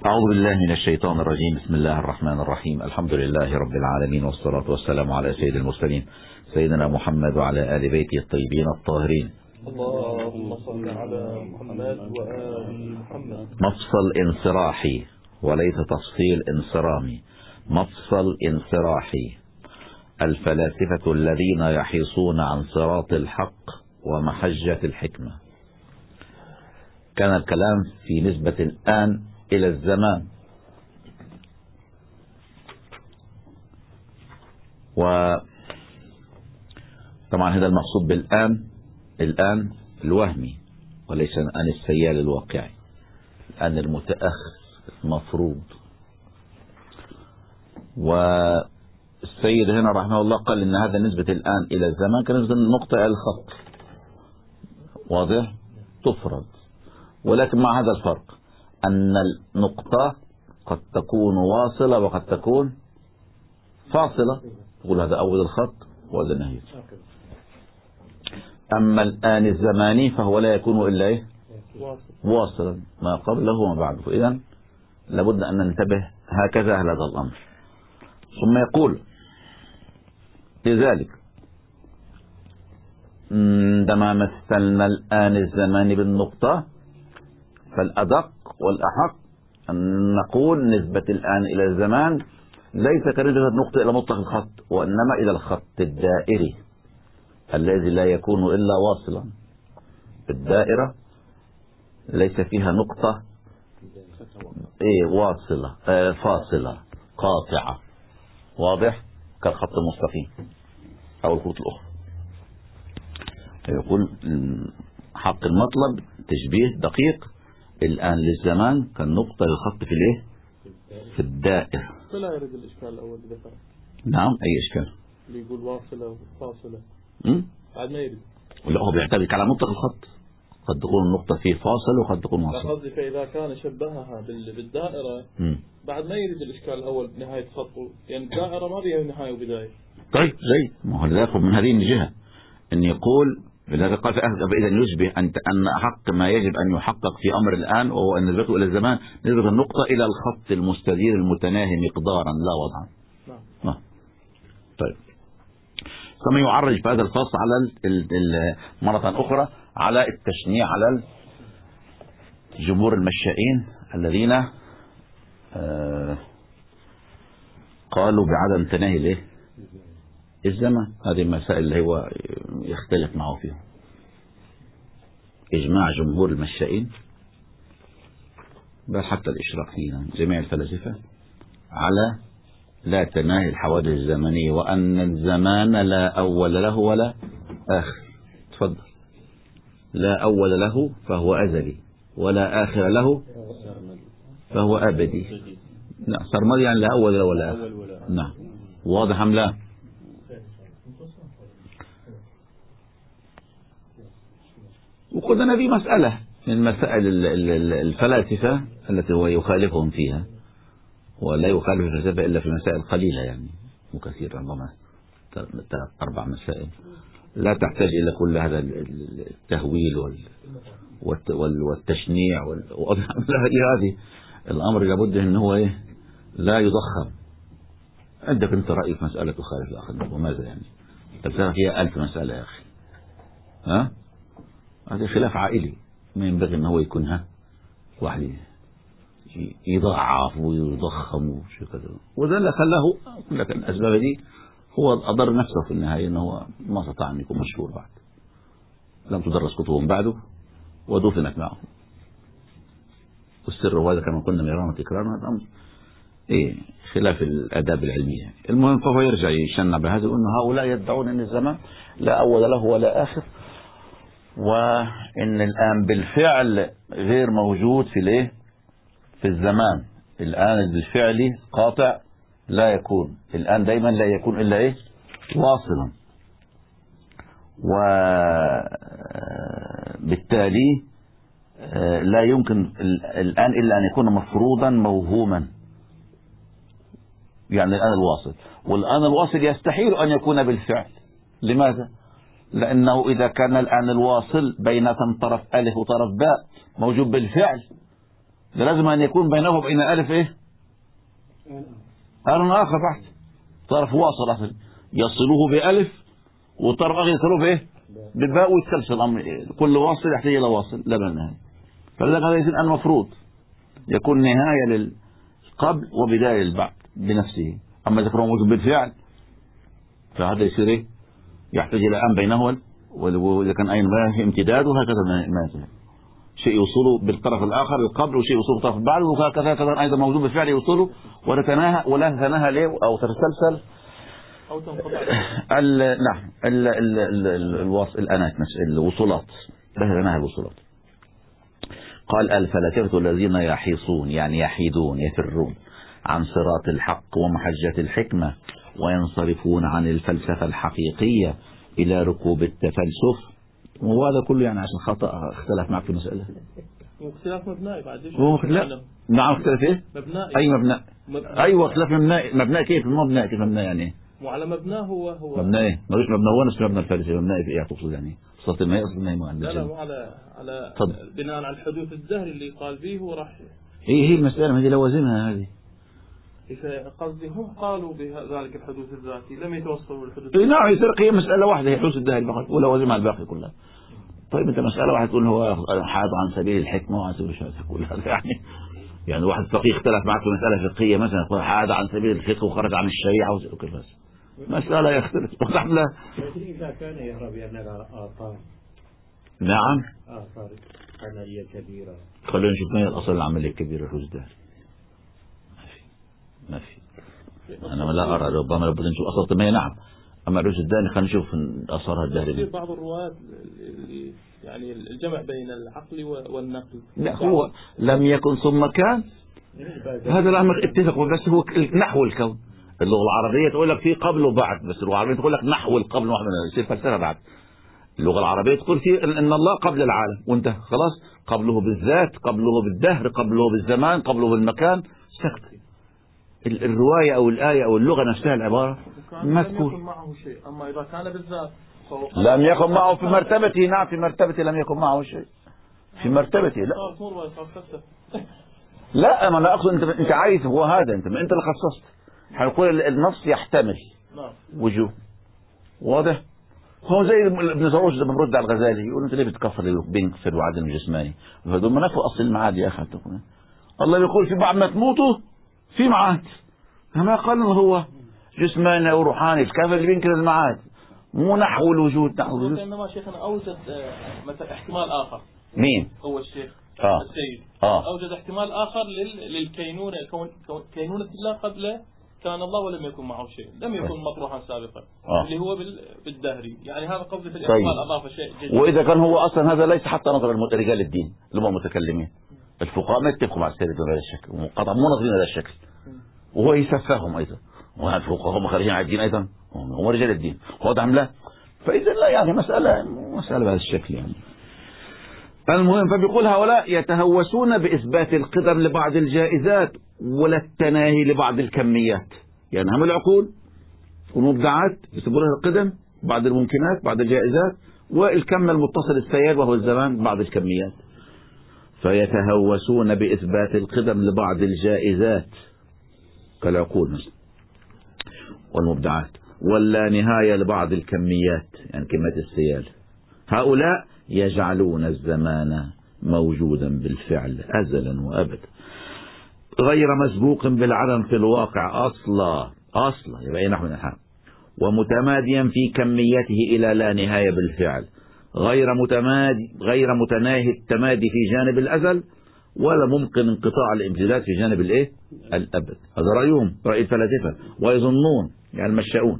أعوذ بالله من الشيطان الرجيم. بسم الله الرحمن الرحيم. الحمد لله رب العالمين، والصلاة والسلام على سيد المرسلين سيدنا محمد وعلى آل بيته الطيبين الطاهرين. اللهم صل على محمد وآل محمد. مفصل انصراحي وليس تفصيل انصرامي. مفصل انصراحي. الفلاسفة الذين يحيصون عن صراط الحق ومحجة الحكمة. كان الكلام في نسبة الآن إلى الزمان، وطبعا هذا المقصود بالآن الآن الوهمي وليس الآن السيال الواقعي، الآن المتأخر المفروض. والسيد هنا رحمه الله قال إن هذا نسبة الآن إلى الزمان كنسبة النقطة إلى الخط، واضح؟ تفرض، ولكن مع هذا الفرق أن النقطة قد تكون واصلة وقد تكون فاصلة، تقول هذا أول الخط وهذا نهايته. أما الآن الزماني فهو لا يكون إلا واصلا، ما قبله وما بعده. إذن لابد أن ننتبه هكذا على هذا الأمر. ثم يقول لذلك عندما مثلنا الآن الزماني بالنقطة فالأدق والأحق أن نقول نسبة الآن إلى الزمان ليس كنسبة النقطة إلى مطلق الخط، وإنما إلى الخط الدائري الذي لا يكون إلا واصلا. الدائرة ليس فيها نقطة واصلة فاصلة قاطعة، واضح؟ كالخط المستقيم أو الخطوط الأخرى. يقول حق المطلب تشبيه دقيق الآن للزمان كالنقطة للخط في الايه؟ في الدائرة. فلا يرد الإشكال الأول ذكر. نعم، أي إشكال؟ اللي يقول واصلة وفاصلة بعد ما يرد. لا، هو بيعتمد على مطلق الخط، قد تكون النقطة فيه فاصل وقد تكون واصل. قصدي فإذا كان شبهها بالدائرة بعد ما يرد الإشكال الأول بنهاية خطه، يعني الدائرة ما بيها نهاية وبداية. طيب زي ما هو يأخذ من هذه الجهة أن يقول لذلك قال فإذا يشبه أن أحق ما يجب أن يحقق في أمر الآن وهو أن نسبته إلى الزمان نسبة النقطة إلى الخط المستدير المتناهي مقدارا لا وضعا. نعم. طيب، ثم يعرج في هذا الفصل على مرة أخرى على التشنيع على جمهور المشائين الذين قالوا بعدم تناهي الزمن. هذه المسائل اللي هو يختلف معه فيها. إجماع جمهور المشائين بل حتى الإشراقيين جميع الفلاسفة على لا تناهي الحوادث الزمنية، وأن الزمان لا أول له ولا آخر. تفضل. لا أول له فهو أزلي، ولا آخر له فهو أبدي. لا سرمدي يعني لا أول له ولا آخر. نعم، واضح أم لا؟ وقلنا هذه مسألة من مسائل الفلاسفة التي هو يخالفهم فيها، ولا يخالف الفلسفة إلا في مسائل قليلة يعني، وكثير، ربما 3-4 مسائل لا تحتاج إلى كل هذا التهويل والتشنيع هذه الأمر لابد أن هو لا يضخم. عندك أنت رأي في مسألة تخالف الآخر، وماذا يعني؟ الفلسفة فيها 1000 مسألة يا أخي. هذا خلاف عائلي، ما ينبغي أن هو يكون واحد يضعف ويضخم وشيء كذا، وذا اللي خلاه لكن الأسباب دي هو أضر نفسه في النهاية، أنه هو ما استطاع أن يكون مشهور بعد، لم تدرس كتبهم بعده ودفنت معه. والسر وهذا كما قلنا مرارا تكرارا الأمر خلاف الآداب العلمية. المهم فهو يرجع يشنع بهذا وأن هؤلاء يدعون أن الزمان لا أول له ولا آخر، وإن الآن بالفعل غير موجود في الزمان. الآن بالفعل قاطع لا يكون، الآن دايما لا يكون إلا واصلا، وبالتالي لا يمكن الآن إلا أن يكون مفروضا موهوما. يعني الآن الواصل، والآن الواصل يستحيل أن يكون بالفعل. لماذا؟ لأنه إذا كان الآن الواصل بين طرف ألف وطرف باء موجود بالفعل، ده لازم أن يكون بينه وبين ألف إيه؟ أمر آخر بحث، طرف واصل أصل يصلوه بألف، وطرف آخر يصلوه بإيه؟ بالباء، ويتسلسل الأمر، كل واصل يحتاج إلى واصل لا بالنهاية. فلذلك هذا يصير المفروض يكون نهاية للقبل وبداية للبعد بنفسه. أما إذا كان موجود بالفعل فهذا يصير إيه؟ يحتاج إلى أن بينه، وإذا كان أين ما امتداد، وهكذا ما يصير شيء يوصله بالطرف الآخر القبل، وشيء يوصله بالطرف البعد، وهكذا أيضا موجود بالفعل يوصله ولا تناهى ولا تتناهى ليه أو تتسلسل أو تنقطع. نعم الأنات الوصولات لا تتناهى الوصولات. قال الفلاسفة الذين يحيصون يعني يحيدون يفرون عن صراط الحق ومحجة الحكمة، وينصرفون عن الفلسفة الحقيقية إلى ركوب التفلسف. وهذا كله يعني عشان خطأ اختلف معك في مسألة. واختلاف مبنائي بعد ايش؟ نعم اختلاف ايه؟ مبنائي. أي مبنى؟ أيوة اختلاف مبنائي. مبنائي كيف؟ مبنائي كيف مبنائي يعني؟ وعلى مبناه هو مبنائي ملوش مبنى، هو نفس مبنى الفلسفة. مبنائي في ايه تقصد يعني؟ صوت الماء أصل الماء مؤنث. لا مو على بناء على الحدوث الدهري اللي قال فيه هو راح. هي المسألة، ما هي لوازمها هذه. قصدي هم قالوا بذلك الحدوث الذاتي لم يتوصلوا للحدوث. نعم يصير هي مسألة واحدة، هي حدوث الدهري فقط ولوازمها الباقي كلها. طيب انت مسألة واحد تقول هو حاد عن سبيل الحكمة وعن سبيل الشهادة كلها يعني واحد فقيه اختلف معك في مسألة فقهية مثلا يقول حاد عن سبيل الفقه وخرج عن الشريعة وكيف بس مسألة يختلف. لا إذا كان يهرب أن آثار. نعم آثار عملية كبيرة. خلونا نشوف ما هي الأصل العملية الكبيرة الحدوث الدهري. ما في أنا لا أرى، ربما لابد نشوف أصل الطمية. نعم أما الحدوث الدهري خلينا نشوف أثرها الدهري. بعض الروايات يعني الجمع بين العقل والنقل. لا هو لم يكن ثم كان، هذا الأمر اتفقوا، بس هو نحو الكون. اللغة العربية تقول لك في قبل وبعد، بس اللغة العربية تقول لك نحو القبل وبعد، يصير فلسفة بعد. اللغة العربية تقول في إن الله قبل العالم وانتهى خلاص، قبله بالذات، قبله بالدهر، قبله بالزمان، قبله بالمكان، سكت. الرواية أو الآية أو اللغة نفسها العبارة مذكور. لم يكن معه شيء، أما إذا كان بالذات لم يكن معه في مرتبته. نعم في مرتبته لم يكن معه شيء في مرتبته. لا لا ما أنا أقصد أنت عايز هو هذا، أنت اللي خصصت. هنقول النص يحتمل وجوه واضح. هو زي ابن زروج لما برد على الغزالي يقول أنت ليه بتكفر بين كفر وعدم جسماني؟ فدول منافق أصل المعاد يا أخي. الله يقول في بعد ما تموتوا في معاد، ما قال إنه هو جسماني أو روحاني. الكافر اللي بينكر المعاد مو نحو الوجود. نحو الوجود إنما شيخنا أوجد مثلا احتمال آخر. مين؟ هو الشيخ السيد أوجد احتمال آخر للكينونة، كينونة الله قبل كان الله ولم يكن معه شيء، لم يكن مطروحا سابقا اللي هو بالدهري. يعني هذا قصدي في الاحتمال أضاف شيء جديد. وإذا كان هو أصلا هذا ليس حتى نظر رجال الدين اللي هم متكلمين الفقهاء ما يتفقوا مع السيد بهذا الشكل، وقطعا مو ناظرين هذا الشكل، وهو يسفههم أيضا. والفقهاء هم خارجين على الدين أيضا، هم رجال الدين واضح لا. فإذا لا يعني مسألة بهذا الشكل يعني. المهم فبيقول هؤلاء يتهوسون بإثبات القدم لبعض الجائزات ولا التناهي لبعض الكميات. يعني هم العقول والمبدعات يسمونها القدم بعض الممكنات بعض الجائزات، والكم المتصل السيال وهو الزمان بعض الكميات. فيتهوسون بإثبات القدم لبعض الجائزات كالعقول مثلا والمبدعات، ولا نهاية لبعض الكميات يعني كميات السيال. هؤلاء يجعلون الزمان موجودا بالفعل أزلا وأبدا غير مسبوق بالعدم في الواقع أصلا يبقى نحو الحال، ومتماديا في كميته إلى لا نهاية بالفعل، غير متناهي التمادي في جانب الأزل، ولا ممكن انقطاع الامتداد في جانب الأبد. هذا رأيهم، رأي الفلاسفة. ويظنون يعني المشاؤون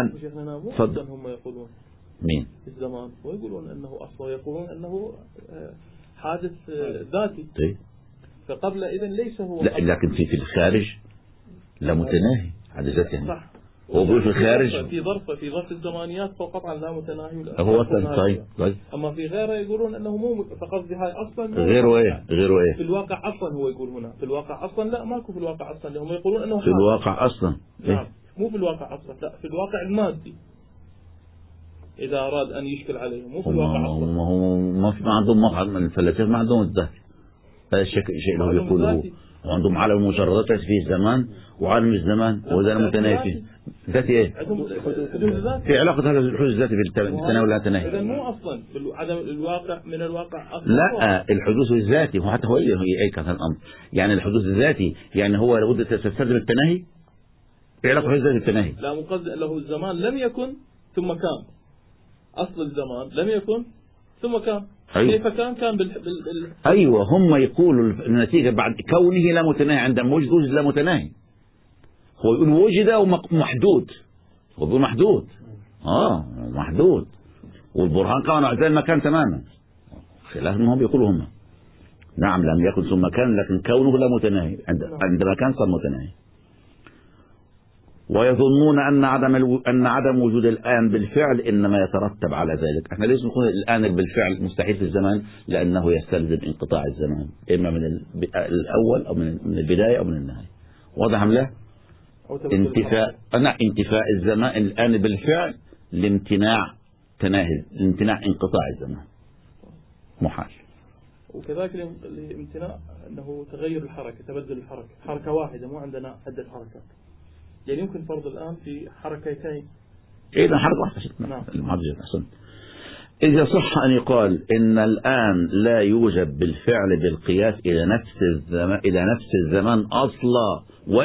هم يقولون مين الزمان ويقولون أنه أصلا، يقولون أنه حادث ذاتي. فقبل إذن ليس هو. لا لكن في الخارج لا متناهي حادث ذاتي يعني. هو بيقول في الخارج في ظرف الزمانيات فقطعا لا متناهي. هو طيب. أما في غيره يقولون أنه مو، فقصدي هاي أصلا غيره إيه في الواقع أصلا. هو يقول هنا في الواقع أصلا، لا ماكو في الواقع أصلا. هم يقولون أنه في الواقع أصلا نعم مو في الواقع أصلا، لا في الواقع المادي إذا أراد أن يشكل عليه، مو في الواقع أصلا. ما عندهم مقعد من الفلاسفة، ما عندهم الدهر. هذا الشيء اللي يقوله عندهم عالم المجردات في الزمان وعالم الزمان وإذا متناهي فيه ذاتي ايه؟ في علاقة هذا الحدوث الذاتي بالتناول لا تناهي. إذا مو أصلا عدم الواقع من الواقع أصلا. لا الحدوث الذاتي هو حتى هو أي كان الأمر يعني الحدوث الذاتي يعني هو لابد تستلزم التناهي. في علاقة الحدوث الذاتي بالتناهي. لا مقصد له الزمان لم يكن ثم كان. أصل الزمان لم يكن ثم كان. أيوة. كيف كان أيوة هم يقولوا النتيجة بعد كونه لا متناهي عندما وجد لا متناهي. هو يقول وجد ومحدود. هو بيقول محدود. محدود. والبرهان كان زي المكان تماما. خلاف انهم بيقولوا هم. نعم لم يكن ثم كان لكن كونه لا متناهي عندما كان صار متناهي. ويظنون أن عدم وجود الآن بالفعل إنما يترتب على ذلك. احنا ليش نقول الآن بالفعل مستحيل في الزمان؟ لأنه يستلزم انقطاع الزمان إما من الأول أو من البداية أو من النهاية. واضح أم لا؟ انتفاء الزمان الآن بالفعل لامتناع انقطاع الزمان محال. وكذلك الامتناع أنه تغير الحركة تبدل الحركة حركة واحدة مو عندنا عدة حركات يعني يمكن فرض الآن في حركتين إذا حركة واحدة إذا صح أن يقال إن الآن لا يوجد بالفعل بالقياس إلى نفس الزمان أصلا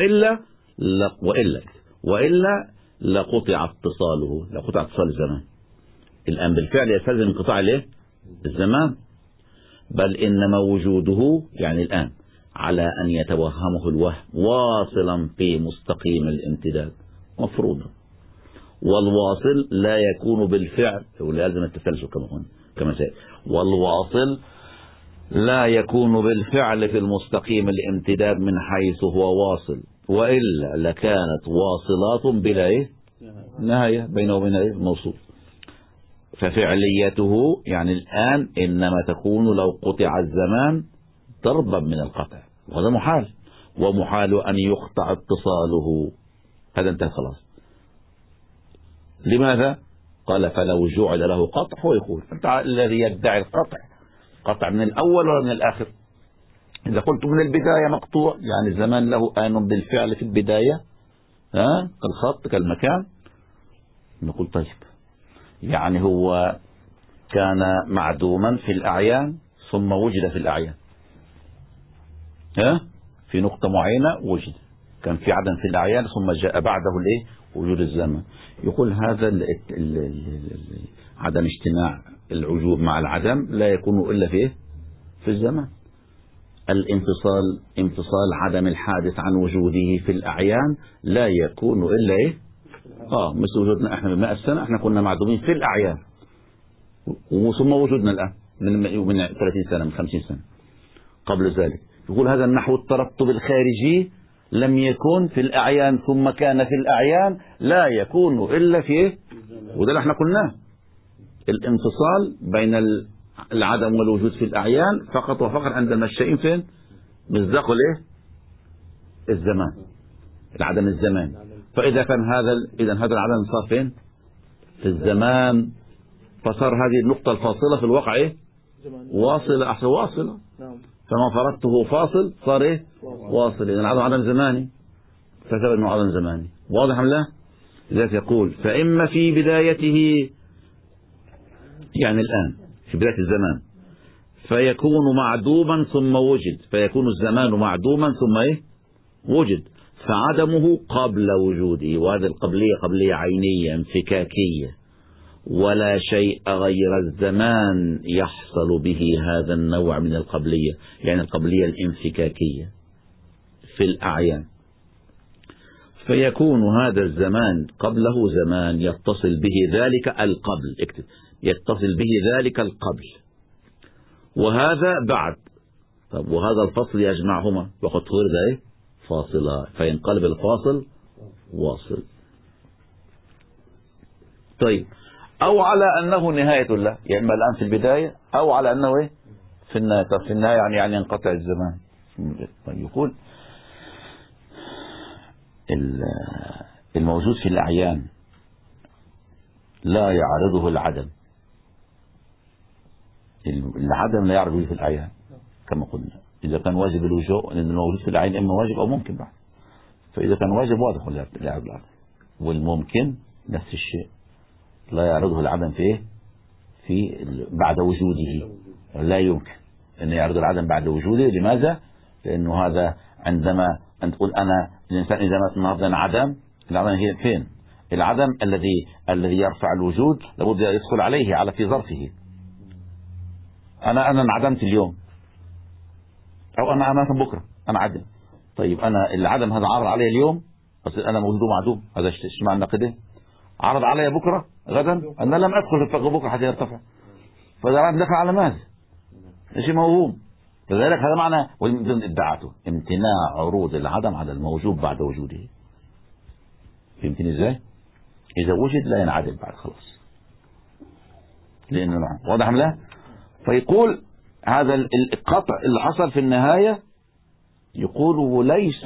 وإلا لقطع اتصال الزمان. الآن بالفعل يستلزم انقطاع الزمان بل إنما وجوده يعني الآن على أن يتوهمه الوهم واصلا في مستقيم الامتداد مفروضا والواصل لا يكون بالفعل ولازم التسلسل كما سيد والواصل لا يكون بالفعل في المستقيم الامتداد من حيث هو واصل وإلا لكانت واصلات بلا نهاية بينه وبين الموصول. ففعليته يعني الآن إنما تكون لو قطع الزمان ضربا من القطع وهذا محال ومحال أن يقطع اتصاله. هذا انتهى خلاص. لماذا؟ قال فلو جعل له قطع هو يقول أنت الذي يدعي القطع قطع من الأول ولا من الآخر؟ إذا قلت من البداية مقطوع يعني الزمان له آن بالفعل في البداية كالخط كالمكان نقول طيب يعني هو كان معدوما في الأعيان ثم وجد في الأعيان في نقطة معينة وجد كان في عدم في الأعيان ثم جاء بعده وجود الزمن. يقول هذا عدم اجتماع الوجود مع العدم لا يكون إلا في الزمن. انفصال عدم الحادث عن وجوده في الأعيان لا يكون إلا مثل وجودنا احنا ب100 سنة احنا كنا معدومين في الأعيان ثم وجودنا الآن من 30 سنة من 50 سنة قبل ذلك. يقول هذا النحو الترتب الخارجي لم يكن في الأعيان ثم كان في الأعيان لا يكون إلا في وده اللي احنا قلناه الانفصال بين العدم والوجود في الأعيان فقط وفقط عند المشائين فين؟ مصداق الزمان العدم الزمان. فإذا كان إذا هذا العدم صار فين؟ في الزمان فصار هذه النقطة الفاصلة في الواقع واصلة فما فرضته فاصل صار واصل إذا العدم عدم زماني فثبت أنه عدم زماني. واضح أم لا؟ لذلك يقول فإما في بدايته يعني الآن في بداية الزمان فيكون معدوما ثم وجد فيكون الزمان معدوما ثم وجد فعدمه قبل وجوده وهذه القبلية قبلية عينية انفكاكية ولا شيء غير الزمان يحصل به هذا النوع من القبلية يعني القبلية الانفكاكية في الأعيان. فيكون هذا الزمان قبله زمان يتصل به ذلك القبل اكتب يتصل به ذلك القبل وهذا بعد. طب وهذا الفصل يجمعهما وقد فرض فاصلة فينقلب الفاصل واصل. طيب أو على أنه نهاية له يعني إما الآن في البداية أو على أنه في النهاية. طب في النهاية يعني ينقطع الزمان. طيب يقول الموجود في الأعيان لا يعرضه العدم. العدم لا يعرضه في الأعيان كما قلنا إذا كان واجب الوجوب، لأن الموجود في العين إما واجب أو ممكن بعد. فإذا كان واجب واضح لا يعرض العدم، والممكن نفس الشيء لا يعرضه العدم في بعد وجوده. لا يمكن أن يعرض العدم بعد وجوده. لماذا؟ لأنه هذا عندما أن تقول أنا الإنسان إذا مات النهارده انعدم، العدم هي فين؟ العدم الذي يرفع الوجود لابد يدخل عليه على في ظرفه. أنا انعدمت اليوم، أو أنا مثلا بكرة أنا عدم. طيب أنا العدم هذا عرض علي اليوم، بس أنا موجود ومعدوم، هذا ايش معنى نقده؟ عرض علي بكرة غدا، أنا لم أدخل بكرة حتى يرتفع، فإذا العدم دفع على ماذا؟ شيء موهوم. فذلك هذا معنى ومن ضمن ادعاته امتناع عروض العدم على الموجود بعد وجوده. فهمتني ازاي؟ إذا وجد لا ينعدم بعد خلاص، لأنه واضح أم لا؟ فيقول هذا القطع اللي حصل في النهاية، يقول وليس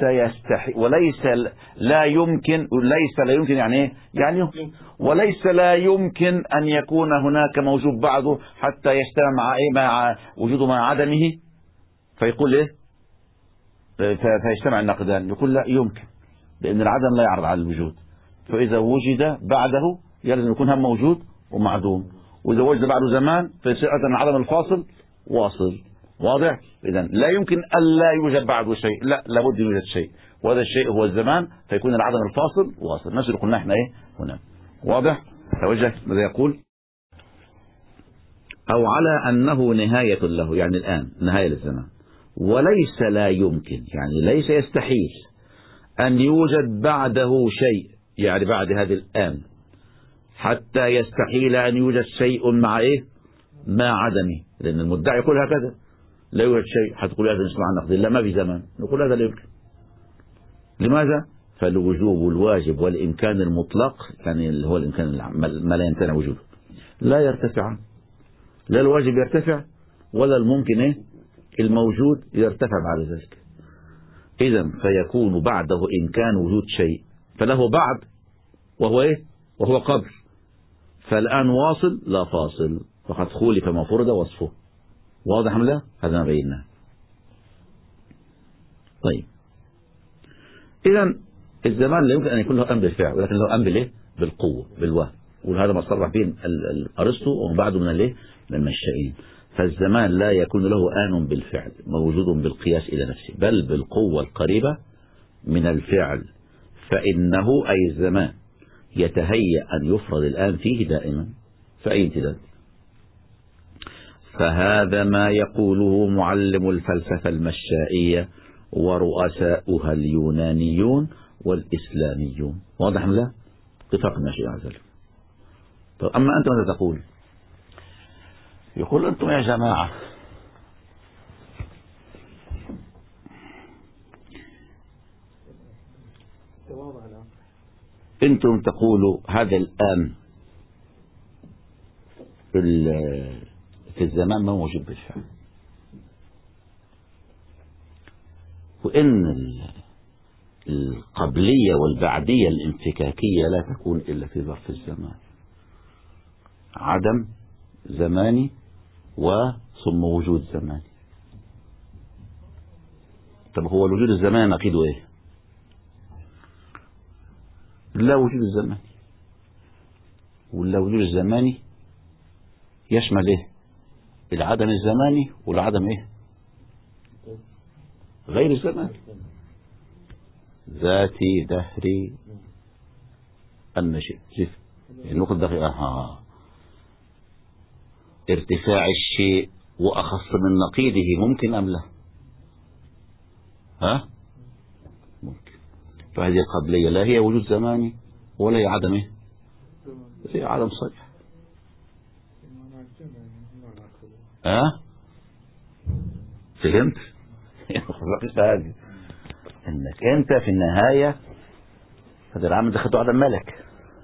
لا يمكن يعني ايه؟ يعني وليس لا يمكن أن يكون هناك موجود بعده حتى يجتمع مع ايه؟ مع وجوده مع عدمه. فيقول ايه؟ فيجتمع النقدان. يقول لا يمكن، لأن العدم لا يعرض على الوجود، فإذا وجد بعده يلزم يكون هم موجود ومعدوم، وإذا وجد بعده زمان فيصير العدم الفاصل واصل. واضح؟ إذا لا يمكن ألا يوجد بعده شيء، لا، لابد يوجد شيء، وهذا الشيء هو الزمان، فيكون العدم الفاصل واصل. نفس اللي قلنا احنا ايه هنا. واضح؟ توجه ماذا يقول؟ أو على أنه نهاية له، يعني الآن نهاية للزمان، وليس لا يمكن، يعني ليس يستحيل أن يوجد بعده شيء، يعني بعد هذه الآن، حتى يستحيل أن يوجد شيء مع إيه؟ مع عدمه. لأن المدعي يقول هكذا، لا يوجد شيء، حتقول هذا نسمع النقد، لا ما في زمان، نقول هذا لا يمكن. لماذا؟ فالوجوب والواجب والإمكان المطلق، يعني اللي هو الإمكان ما لا يمتنع وجوده، لا يرتفع، لا الواجب يرتفع ولا الممكن إيه؟ الموجود يرتفع بعد ذلك. إذا فيكون بعده إمكان وجود شيء، فله بعد وهو إيه؟ وهو قبل. فالآن واصل لا فاصل، فقد خولف ما فرض وصفه. واضح أم لا؟ هذا ما بيناه. طيب إذا الزمان لا يمكن أن يكون له أمر بالفعل، ولكن له أمر بالإيه؟ بالقوة، بالوهم، وهذا ما صرح به أرسطو وبعده من الإيه؟ من المشائين. فالزمان لا يكون له آن بالفعل موجود بالقياس إلى نفسه، بل بالقوة القريبة من الفعل، فإنه أي الزمان يتهيأ أن يفرض الآن فيه دائما، فأي امتداد. فهذا ما يقوله معلم الفلسفة المشائية ورؤساؤها اليونانيون والإسلاميون. واضح أم لا؟ اتفقنا شيء على ذلك. طيب أما أنت ماذا تقول؟ يقول أنتم يا جماعة أنتم تقولوا هذا الآن في الزمان ما موجود بالفعل، وإن القبلية والبعدية الانفكاكية لا تكون إلا في ظرف الزمان، عدم زماني وثم وجود زماني. طب هو الوجود الزماني نقيده ايه؟ لا وجود الزماني، ولا وجود الزماني يشمل ايه؟ العدم الزماني والعدم ايه؟ غير الزماني، ذاتي دهري النشئ زف النقطة دقيقة. ارتفاع الشيء وأخص من نقيضه ممكن أم لا؟ ممكن. فهذه القبلية لا هي وجود زماني ولا هي عدم ايه؟ هي عدم صريح. فهمت؟ هذه انك انت في النهاية هذا العمل دخلته على الملك،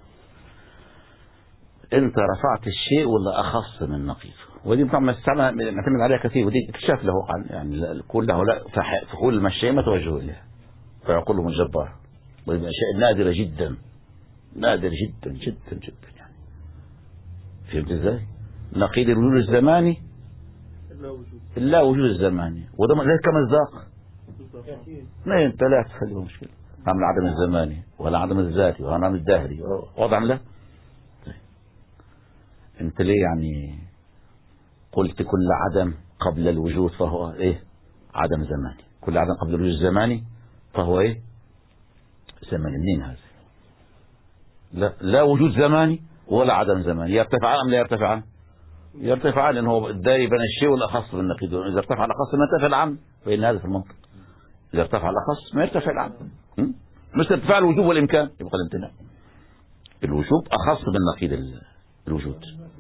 انت رفعت الشيء ولا اخص من نقيضه، ودي طبعا نعتمد عليها كثير، ودي اكتشاف له عن يعني كل هؤلاء فحول المشاية ما توجهوا اليها فيعقلهم الجبار، ودي اشياء نادرة جدا، نادر جدا جدا جدا يعني. فهمت ازاي؟ نقيض الوجود الزماني لا وجود الزماني، وده زي كمصداق 2 3 خليهم مشكلة. عدم العدم الزماني ولا عدم الذاتي ولا عدم الدهري، واضح لا؟ انت ليه يعني قلت كل عدم قبل الوجود فهو ايه؟ عدم زماني. كل عدم قبل الوجود الزماني فهو ايه؟ زماني. منين هذا؟ لا وجود زماني ولا عدم زماني. يرتفعان ام لا يرتفعان؟ يرتفعان، لان هو الداري بين الشيء والاخص بالنقيض. اذا ارتفع الاخص ما ارتفع العام، فان هذا في المنطق. اذا ارتفع الاخص ما يرتفع العام. مثل ارتفاع الوجوب والامكان يبقى الامتناع. الوجوب اخص بالنقيض الوجود.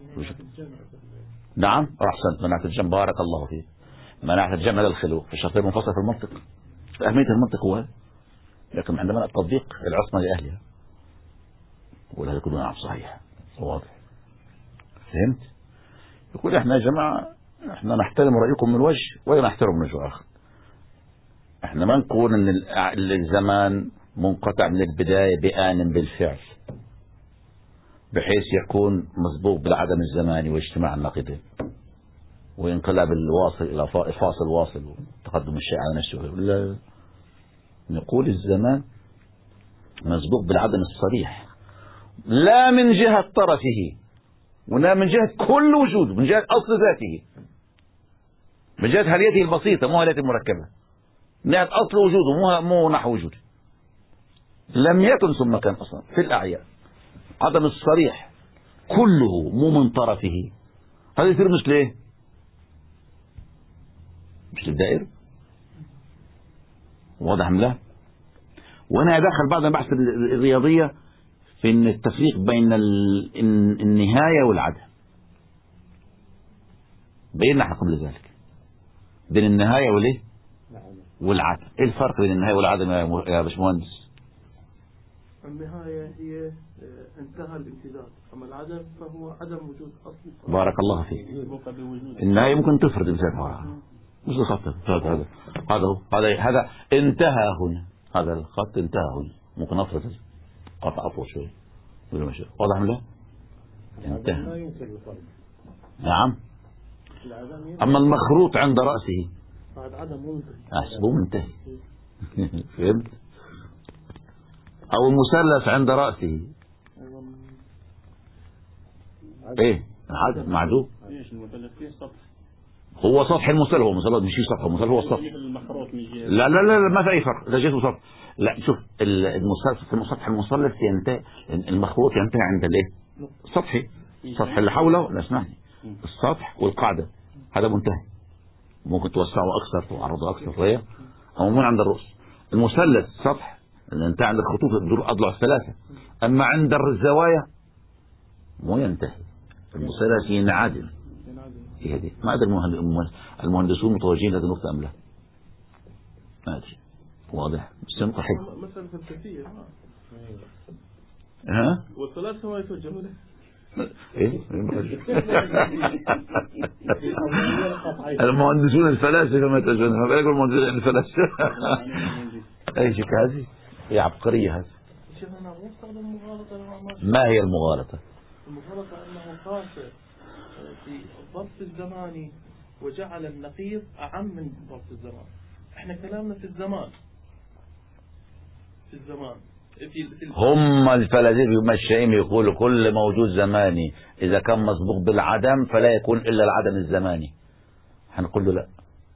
نعم احسنت. منعت الجمع، بارك الله فيك. منعت الجمع للخلو في الشرطين المنفصل في المنطق. أهمية المنطق هو، لكن عندما التطبيق العصمة لأهلها، ولا يكون نعم صحيح واضح. فهمت؟ يقول احنا يا جماعة احنا نحترم رأيكم من وجه ولا نحترم من وجه آخر. احنا ما نقول ان الزمان منقطع من البداية بآن بالفعل بحيث يكون مسبوق بالعدم الزماني واجتماع النقيضين وانقلاب الواصل الى فاصل واصل وتقدم الشيء على نفسه. لا، نقول الزمان مسبوق بالعدم الصريح، لا من جهة طرفه ولا من جهة كل وجود، من جهة أصل ذاته، من جهة هليته البسيطة مو هليته المركبة، من جهة أصل وجوده مو نحو وجوده. لم يكن ثم كان أصلا في الأعيان. عدم الصريح كله مو من طرفه. هذا يصير مش ليه؟ مش الدائر. واضح ام لا؟ وانا ادخل بعض البحث الرياضية في ان التفريق بين النهاية والعدم. بينا احنا قبل ذلك بين النهاية والايه؟ والعدم. ايه الفرق بين النهاية والعدم يا باشمهندس؟ النهاية هي انتهى الامتداد، اما العدم فهو عدم وجود اصلي. بارك الله فيك. النهاية ممكن تفرد بذاتها، مش الخط هذا انتهى هنا، هذا الخط انتهى هنا، ممكن افرد قطع فوق شوي. واضح ولا لا؟ انتهى. نعم. اما المخروط عند رأسه احسبه منتهي. فهمت؟ او المثلث عند رأسه ايه؟ العدم معدوم. هو سطح المثلث، هو مثلث مش سطح المثلث، هو السطح. لا لا لا ما في اي فرق، ده جسمه سطح. لا شوف المثلث، سطح المثلث ينتهي، المخروط ينتهي عند الايه؟ السطحي، السطح اللي حوله. لا اسمعني، السطح والقاعدة هذا منتهي، ممكن توسعه اكثر وعرضه اكثر وهي عموما عند الرؤوس. المثلث سطح اللي انتهى عند الخطوط الاضلاع الثلاثة، اما عند الزوايا مو ينتهي. المثلث ينعدم. هي دي. ما أدري المهندسون متوجهين لهذه النقطة أم لا؟ ما أدري. واضح؟ بس نقطة حلوة. مثلا فلسفية. ها؟ والثلاثة ما يتوجهوا له. إيه؟ المهندسون الفلاسفة ما يتوجهون، ما بالك المهندسون الفلاسفة. أي شيء هذه؟ هي عبقرية هذه. ما هي المغالطة؟ المغالطة أنه خاصة في الضبط الزماني وجعل النقيض أعم من ضبط الزمان. احنا كلامنا في الزمان، في الزمان هم الفلاسفة المشائين يقولوا كل موجود زماني إذا كان مسبوق بالعدم فلا يكون إلا العدم الزماني. هنقول له لا،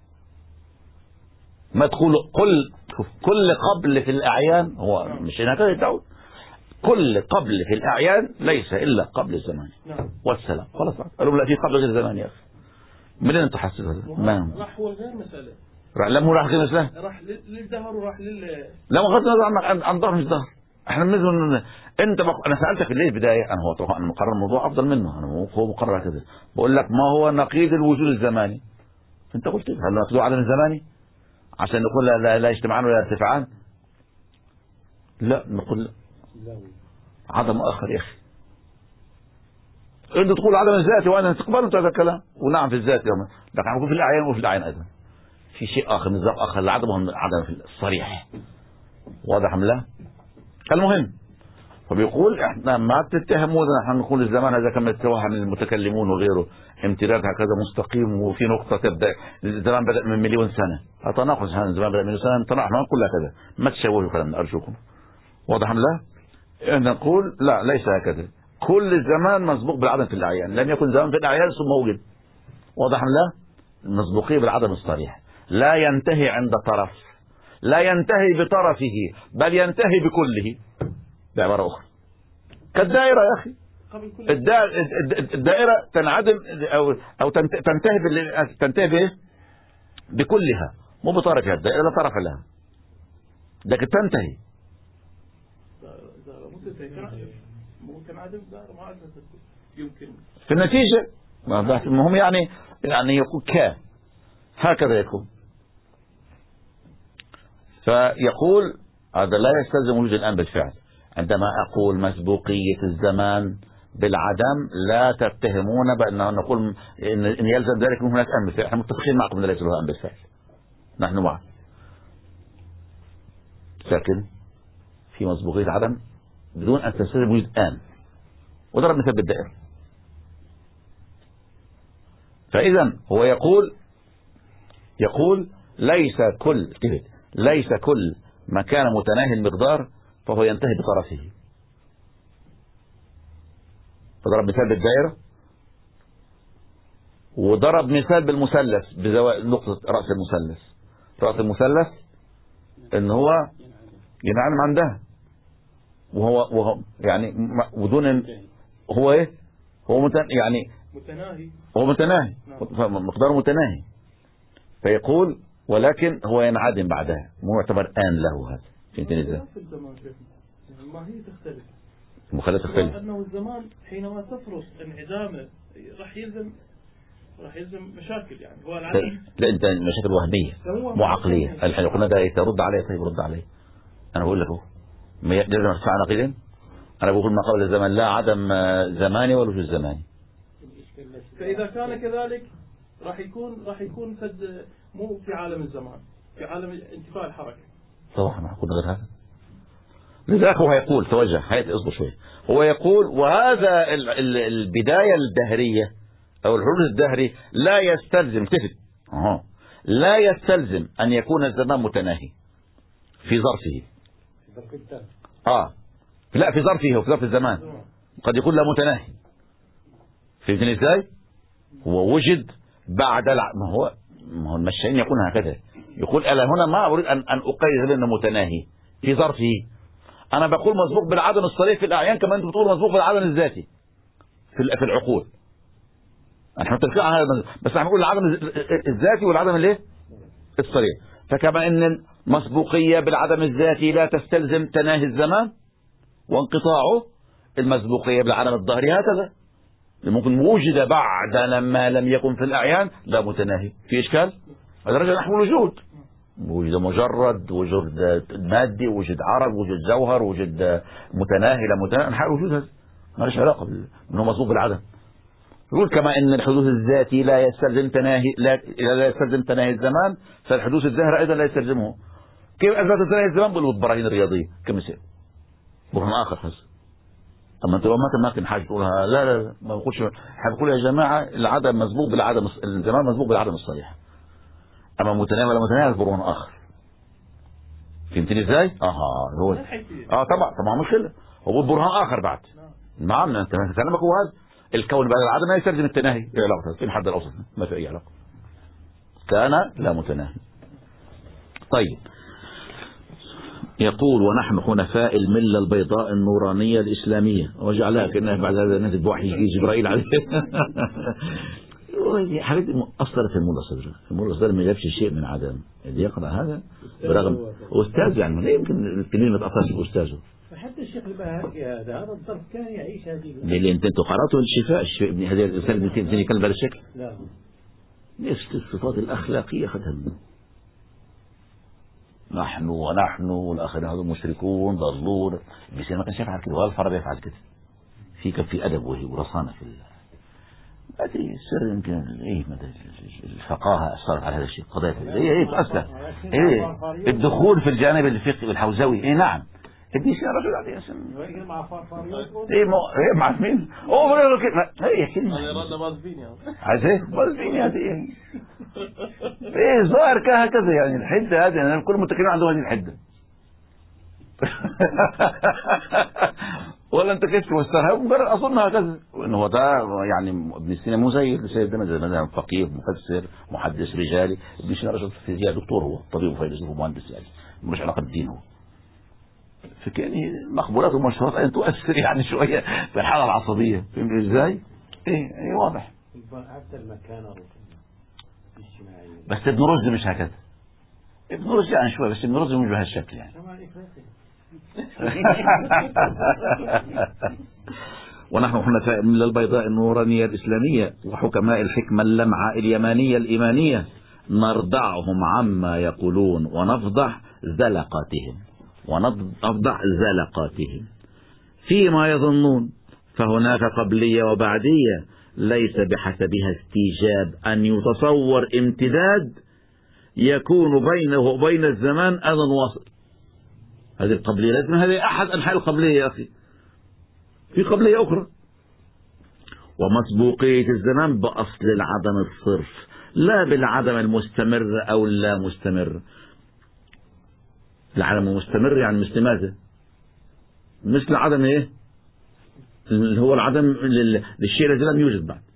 ما تقولوا كل قبل في الأعيان، هو مش هنا تعود، كل قبل في الأعيان ليس إلا قبل الزمان. نعم. والسلام. خلاص قالوا لا في قبل غير الزمان يا أخي. منين أنت حسيت هذا؟ ما راح هو غير مسألة. لا مو راح غير مسألة. راح للدهر وراح لا ما غض النظر عن ظهر مش ظهر. احنا بنزل انت انا سالتك ليه البدايه، انا هو مقرر الموضوع افضل منه، انا هو مقرر كذا. بقول لك ما هو نقيض الوجود الزماني؟ انت قلت هل نقيض عدم الزماني عشان نقول لا يجتمعان ولا يرتفعان؟ لا نقول لا. عدم اخر يا اخي. انت تقول عدم الذاتي وانا تقبل هذا الكلام، ونعم في الذات يوم، لكن نقول في الاعيان وفي الاعيان ايضا في شيء اخر، نظام اخر، العدم هو العدم الصريح. واضح ام لا؟ المهم فبيقول احنا ما تتهمونا، نحن نقول الزمان هذا كما يتوهم المتكلمون وغيره امتداد هكذا مستقيم وفي نقطة تبدأ. الزمان بدأ من مليون سنة، أتناقض هذا الزمان بدأ من مليون سنة، نحن نقول هكذا، ما تشوهوا كلامنا أرجوكم. واضح أم لا؟ نقول لا، ليس هكذا. كل الزمان مسبوق بالعدم في الأعيان، لم يكن زمان في الأعيان ثم وجد. واضح أم لا؟ المسبوقية بالعدم الصريح، لا ينتهي عند طرف، لا ينتهي بطرفه بل ينتهي بكله. بعبارة أخرى كالدائرة يا أخي، الدائرة تنعدم أو تنتهي بإيه؟ بكلها، مو بطرفها. الدائرة لا طرف لها لكن تنتهي. يمكن في النتيجة هم يعني يقول هكذا يكون. فيقول هذا لا يستلزم وجود الآن بالفعل. عندما أقول مسبوقية الزمان بالعدم لا تتهمون بأن نقول إن يلزم ذلك من هناك أمر بالفعل. نحن متفقين معكم أن ليس له أمر بالفعل، نحن معه، لكن في مسبوقية العدم بدون أن تستلزم وجود الآن. وضرب مثال بالدائرة. فإذا هو يقول ليس كل ما كان متناهي المقدار فهو ينتهي بطرفه. فضرب مثال بالدائرة، وضرب مثال بالمثلث نقطة رأس المثلث. رأس المثلث ان هو ينعلم عندها، وهو يعني بدون هو ايه، هو متناهي مقداره متناهي. فيقول ولكن هو ينعدم بعدها، مو يعتبر آن له. هذا فهمتني ازاي؟ الماهية تختلف، المخالفة تختلف، لأنه الزمان حينما تفرض انعدامه راح يلزم مشاكل. يعني هو العدم لا انت مشاكل وهمية مو عقلية. الحين قلنا ده ترد عليه. طيب رد عليه. انا بقول لك اهو لازم تدفع نقيضا. انا بقول ما قبل الزمان لا عدم زماني ولا وجود زماني. فإذا كان كذلك راح يكون مو في عالم الزمان، في عالم انتفاء الحركة. طبعا ما قلنا غير هذا. لذلك هو يقول توجه حياتي اصبر شوي. هو يقول وهذا البداية الدهرية او الحدوث الدهري لا يستلزم لا يستلزم ان يكون الزمان متناهي في ظرفه. لا في ظرفه وفي ظرف الزمان قد يكون لا متناهي. فهمتني ازاي؟ هو وجد بعد ما هو المشايين يقول هكذا. يقول الا هنا ما اريد ان اقيد بانه متناهي في ظرفه. انا بقول مسبوق بالعدم الصريح في الاعيان كما انت بتقول مسبوق بالعدم الذاتي في العقول. احنا متفقين على هذا، بس احنا بنقول العدم الذاتي والعدم الايه الصريح. فكما ان مسبوقية بالعدم الذاتي لا تستلزم تناهي الزمان وانقطاعه، المسبوقية بالعدم الظاهري هكذا ممكن وجد بعد لما لم يكن في الأعيان لا متناهي. في إشكال؟ هذا رجل نحو الوجود، وجد مجرد، وجود مادي، وجود عرض، وجود جوهر، وجود متناهي لا متناهي. نحو الوجود هذا ما ليش علاقة انه مسبوق بالعدم. يقول كما ان الحدوث الذاتي لا يستلزم تناهي الزمان، فالحدوث الظاهر ايضا لا يستلزمه. كيف اثبت تناهي الزمان؟ بالبراهين الرياضيه كمثال. برهان اخر حسن. اما انت ما كان حاجه تقولها لا ما بقولش. بقول يا جماعه العدم مسبوق بالعدم، الزمان مسبوق بالعدم الصريح. اما متناهي ولا متناهي برهان اخر. فهمتني ازاي؟ هو طبعا مشكله. هو برهان اخر بعد. نعم انت كلامك هو هذا. الكون بعد العدم لا يستلزم التناهي. ايه علاقه؟ فين الحد الاوسط؟ ما في اي علاقه. كان لا متناهي. طيب يقول ونحن حنفاء الملة البيضاء النورانية الإسلامية وجعلها كأنها بعد هذا نزل بوحي جبرائيل عليه. حبيبي أصلت المولى صدره. المولى صدره ما جابش شيء من عدم. اللي يقرأ هذا برغم أستاذ يعني لا يمكن التلميذ ما تأثرش بأستاذه. حتى الشيخ البهائي هذا الظرف كان يعيش هذه اللي انتوا قرأتوا الشفاء ابن هذه الإنسان ابن يتكلم بهذا الشكل. لا ليش الصفات الأخلاقية خدها نحن ونحن والآخرين هذول مشركون ضلون. بس ما كان يفعل كده ولا الفرد يفعل كده. كان في أدب ورصانة في هذه السر. يمكن الفقاهة أثرت على هذا الشيء. قضايا أصلا الدخول في الجانب الفقهي والحوزوي. نعم ابن سينا رجل عادي اسم ايه مع مين هي كلمة عايز ايه بازبيني هذه ايه ظاهر كهكذا يعني الحدة هذه يعني كل المتكلمين عندهم هذه الحدة ولا انت كيف تفسرها مجرد اظن هكذا انه ده يعني ابن سينا مو زي سيدنا مثلا فقيه مفسر محدث رجالي. ابن سينا رجل فيزياء دكتور، هو طبيب وفيلسوف ومهندس يعني ملوش علاقه بالدين. هو فكاني مقبولات ومشهورات ان تؤثر يعني شويه في الحاله العصبيه. فهمت ازاي؟ ايه واضح. حتى المكانه الاجتماعيه. بس ابن رشد مش هكذا. ابن رشد يعني شويه، بس ابن رشد مش بهالشكل يعني. ونحن حنفاء من البيضاء النورانية الإسلامية وحكماء الحكمة اللمعة اليمانية الإيمانية نردعهم عما يقولون ونفضح زلقاتهم فيما يظنون، فهناك قبلية وبعدية ليس بحسبها استيجاب أن يتصور امتداد يكون بينه وبين الزمان أذى واصل. هذه القبلية لازم، هذه أحد أنحاء القبلية يا أخي. في قبلية أخرى. ومسبوقية الزمان بأصل العدم الصرف، لا بالعدم المستمر أو اللا مستمر. العدم المستمر يعني مثل ماذا؟ مثل عدم ايه؟ اللي هو العدم للشيء الذي لم يوجد بعد.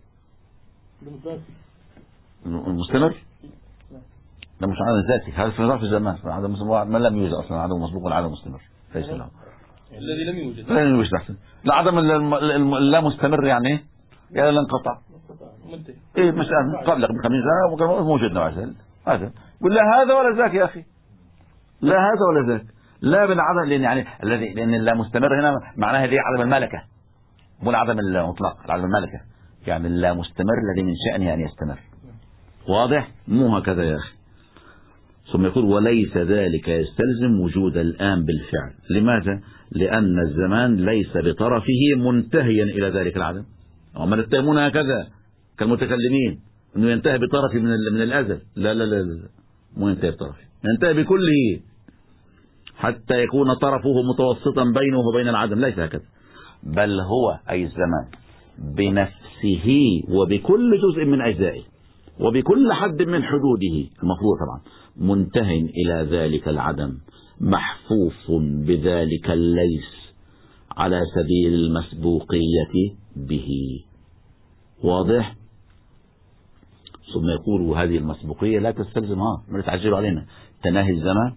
المستمر؟ ده مش عدم ذاتي، هذا في ظرف الزمان. عدم ما لم يوجد اصلا، عدم مسبوق والعدم مستمر ليس له. الذي لم يوجد. لم يوجد احسن. العدم اللا مستمر يعني ايه؟ يعني لا انقطع. ايه مثلا قبل 50 سنه وكان موجود نوع هذا. قل لا هذا ولا ذاك يا اخي. لا هذا ولا ذاك. لا بالعدم، لان يعني لان اللا مستمر هنا معناها دي عدم الملكه، مو العدم المطلق، العدم الملكه. يعني اللا مستمر الذي من شأنه ان يستمر. واضح؟ مو هكذا يا اخي. ثم يقول وليس ذلك يستلزم وجود الآن بالفعل. لماذا؟ لأن الزمان ليس بطرفه منتهيا إلى ذلك العدم. ومن يتهمون هكذا كالمتكلمين أنه ينتهي بطرفه من الأزل. لا لا لا لا، مو ينتهي بطرفه، ينتهي بكله حتى يكون طرفه متوسطا بينه وبين العدم. ليس هكذا، بل هو أي الزمان بنفسه وبكل جزء من أجزائه وبكل حد من حدوده المفروض طبعا منتهٍ إلى ذلك العدم، محفوف بذلك الليس على سبيل المسبوقية به. واضح؟ ثم يقول هذه المسبوقية لا تستلزم ما تعجلوا علينا تناهي الزمان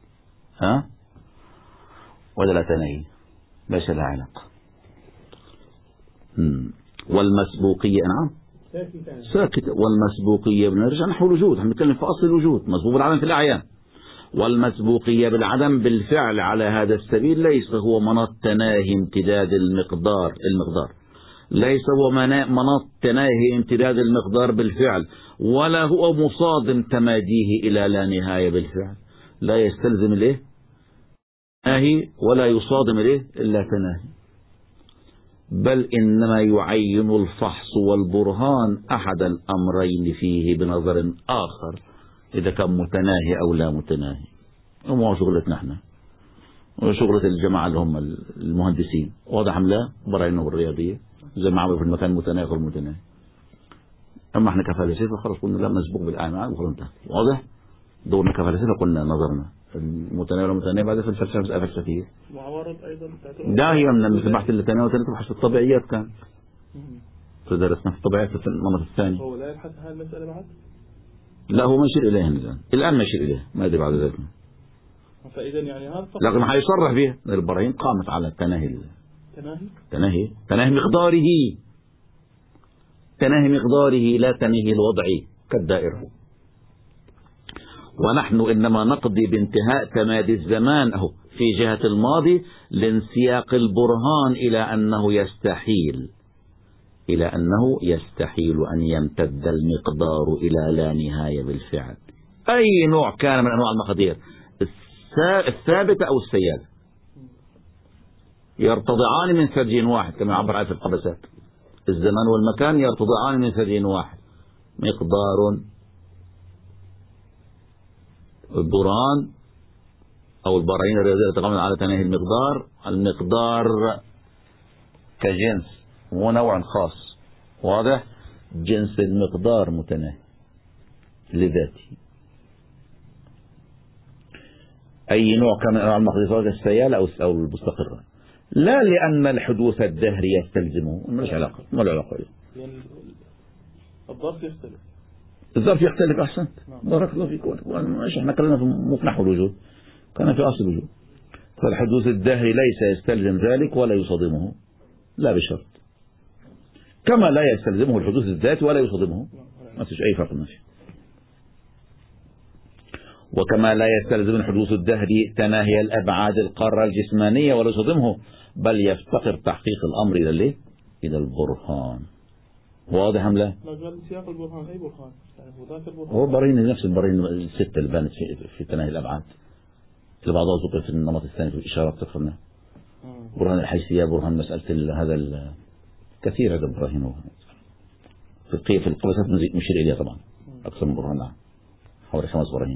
ولا لا تناهي، ليس لها علاقة. والمسبوقية نعم ساكتة. والمسبوقية بنرجع نحو الوجود، احنا بنتكلم في أصل الوجود، مسبوق العدم في الأعيان. والمسبوقية بالعدم بالفعل على هذا السبيل ليس هو مناط تناهي امتداد المقدار ليس هو مناط تناهي امتداد المقدار بالفعل، ولا هو مصادم تماديه إلى لا نهاية بالفعل. لا يستلزم إليه تناهي ولا يصادم إليه إلا تناهي، بل إنما يعين الفحص والبرهان أحد الأمرين فيه بنظر آخر، إذا كان متناهي أو لا متناهي. وما شغلتنا احنا وشغلة الجماعة اللي هم المهندسين. واضح أم لا؟ براينه بالرياضية زي ما عملوا في المكان المتناهي غير المتناهي. أما احنا كفلاسفة خلاص قلنا لا، مسبوق بالأعمال وخلاص انتهى. واضح؟ دورنا كفلاسفة قلنا نظرنا المتناهي والمتناهي بعد في الفلسفة مسألة فلسفية. معارض أيضا دائما من بحث التناهي وتبحث الطبيعيات كان فدرسنا في الطبيعيات في النمط الثاني. هو لا يبحث هذه المسألة بعد؟ لا هو ما يشير إليها الآن ما يشير إليها، ما أدري بعد ذلك. فإذا يعني هذا لكن حيصرح فيها البراهين قامت على التناهي. تناهي مقداره لا تناهي الوضعي كالدائرة. ونحن إنما نقضي بانتهاء تمادي الزمان في جهة الماضي لانسياق البرهان إلى أنه يستحيل أن يمتد المقدار إلى لا نهاية بالفعل، أي نوع كان من أنواع المقادير الثابتة أو السيادة، يرتضعان من ثدي واحد كما يعبر عنه في القبسات. الزمان والمكان يرتضعان من ثدي واحد، مقدار البرهان أو البراهين الرياضية تتضمن على تناهي المقدار. المقدار كجنس ونوع خاص، واضح؟ جنس المقدار متناهي لذاته. أي نوع كان من أنواع المقدسات السيالة أو المستقرة، لا لأن الحدوث الدهري يستلزمه، ملوش علاقة، ما له علاقة. يعني الظرف يختلف، الظرف يختلف. أحسنت، بارك الله فيك. احنا كلنا في مفنح الوجود، كان في أصل الوجود. فالحدوث الدهري ليس يستلزم ذلك ولا يصادمه، لا بشرط، كما لا يستلزمه الحدوث الذاتي ولا يصادمه، ما فيش أي فرق فيه. وكما لا يستلزم الحدوث الدهري تناهي الأبعاد القارة الجسمانية ولا يصادمه، بل يفتقر تحقيق الأمر إلى الايه؟ إلى البرهان. واضح أم لا؟ مجال سياق البرهان أي برهان؟ يعني هو ذاك البرهان، هو البراهين نفس البراهين الستة اللي بانت في تناهي الأبعاد، اللي بعضها ذكر في النمط الثاني في الإشارات تفهمنا. برهان الحيثية، برهان مسألة هذا كثير، هذا البراهين في القبسات مشير إليها طبعا أكثر من برهان، حوالي 5 براهين.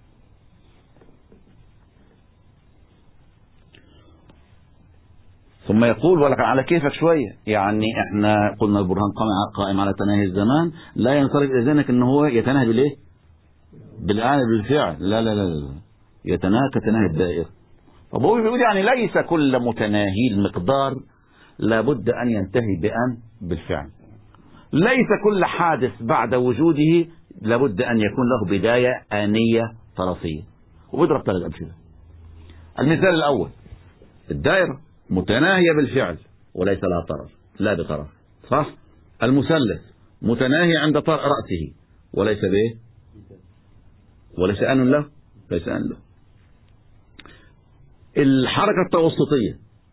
ثم يقول ولكن على كيفك شوية، يعني احنا قلنا البرهان قائم على تناهي الزمان، لا ينصرف إلى ذلك أنه هو يتناهي بالايه؟ بالآن بالفعل، لا لا لا لا، يتناهى كتناهي الدائرة. طب هو بيقول يعني ليس كل متناهي المقدار لابد أن ينتهي بأن بالفعل، ليس كل حادث بعد وجوده لابد أن يكون له بداية آنية طرفية. وبيضرب 3 أمثلة. المثال الأول، الدائرة متناهية بالفعل وليس لها طرف، لا بطرف، صح؟ المثلث متناهي عند رأسه وليس به، وليس آن له، ليس آن له. الحركة التوسطية،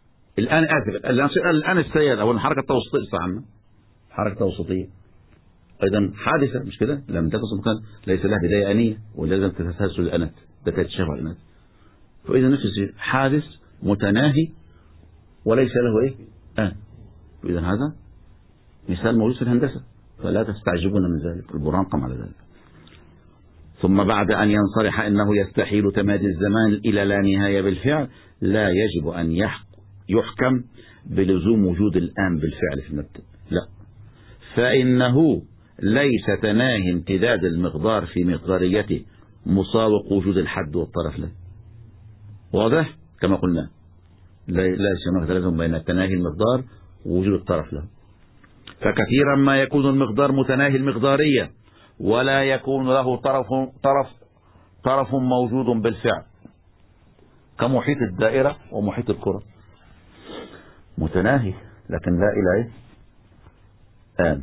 الآن السيال أو الحركة التوسطية استعملنا، الحركة التوسطية أيضا حادثة، مش كده؟ لم تكن مكان، ليس لها بداية آنية ولازم تتسلسل الآنات، تتشابه الآنات. فإذا نفس حادث متناهي وليس له ايه؟ إذا هذا مثال موجود في الهندسة، فلا تستعجبون من ذلك، البرهان قام على ذلك. ثم بعد أن ينصرح أنه يستحيل تمادي الزمان إلى لا نهاية بالفعل، لا يجب أن يحكم بلزوم وجود الآن بالفعل في المبدأ، لا، فإنه ليس تناهي امتداد المقدار في مقداريته مساوق وجود الحد والطرف له. واضح؟ كما قلنا لا يسمى تلازم بين التناهي المقدار ووجود الطرف له. فكثيرا ما يكون المقدار متناهي المقدارية ولا يكون له طرف موجود بالفعل، كمحيط الدائرة ومحيط الكرة، متناهي لكن لا إلى آن.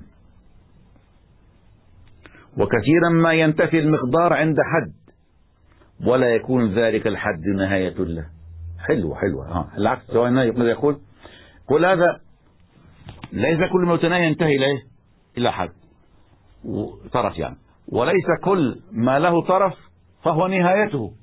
وكثيرا ما ينتفي المقدار عند حد ولا يكون ذلك الحد نهاية له. حلوة العكس، سواء ماذا يقول؟ قل هذا ليس كل متناهي ينتهي إلى حد طرف يعني، وليس كل ما له طرف فهو نهايته،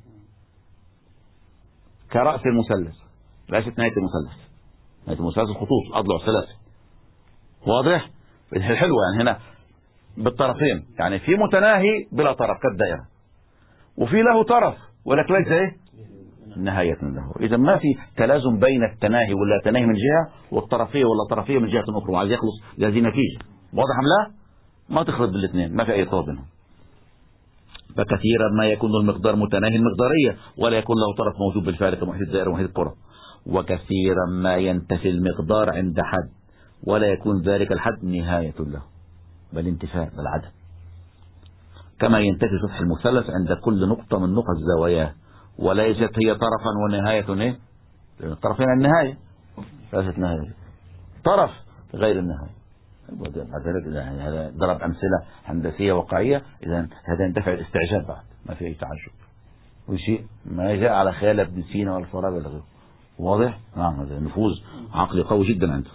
كرأس المثلث ليست نهاية المثلث، نهاية المثلث الخطوط أضلع 3. واضح؟ الحلوة يعني هنا بالطرفين، يعني في متناهي بلا طرف كالدائرة، وفي له طرف ولكن ليس نهاية له. إذا ما في تلازم بين التناهي ولا تناهي من جهة والطرفية ولا طرفية من جهة أخرى، وعايز يخلص لهذه نتيجة. واضح أم لا؟ ما تخلط بالاثنين، ما في أي طرف بينهم. فكثيرا ما يكون المقدار متناهي المقدارية ولا يكون له طرف موجود بالفعل كمحيط الدائرة ومحيط الكرة. وكثيرا ما ينتفي المقدار عند حد ولا يكون ذلك الحد نهاية له، بل انتفاء بل عدم، كما ينتفي سطح المثلث عند كل نقطة من نقط زواياه، وليست هي طرفا ونهاية ايه؟ الطرفين النهاية، ليست نهاية، طرف غير النهاية. يعني هذا ضرب أمثلة هندسية واقعية، إذا هذا يندفع الاستعجاب بعد، ما في أي تعجب، وشيء ما جاء على خيال ابن سينا والفارابي ولا غيره. واضح؟ نعم، هذا نفوذ عقلي قوي جدا عنده.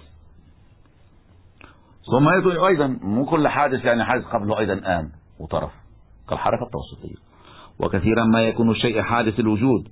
ثم أيضا مو كل حادث يعني حادث قبله أيضا آن وطرف كالحركة التوسطية. وكثيرا ما يكون الشيء حادث الوجود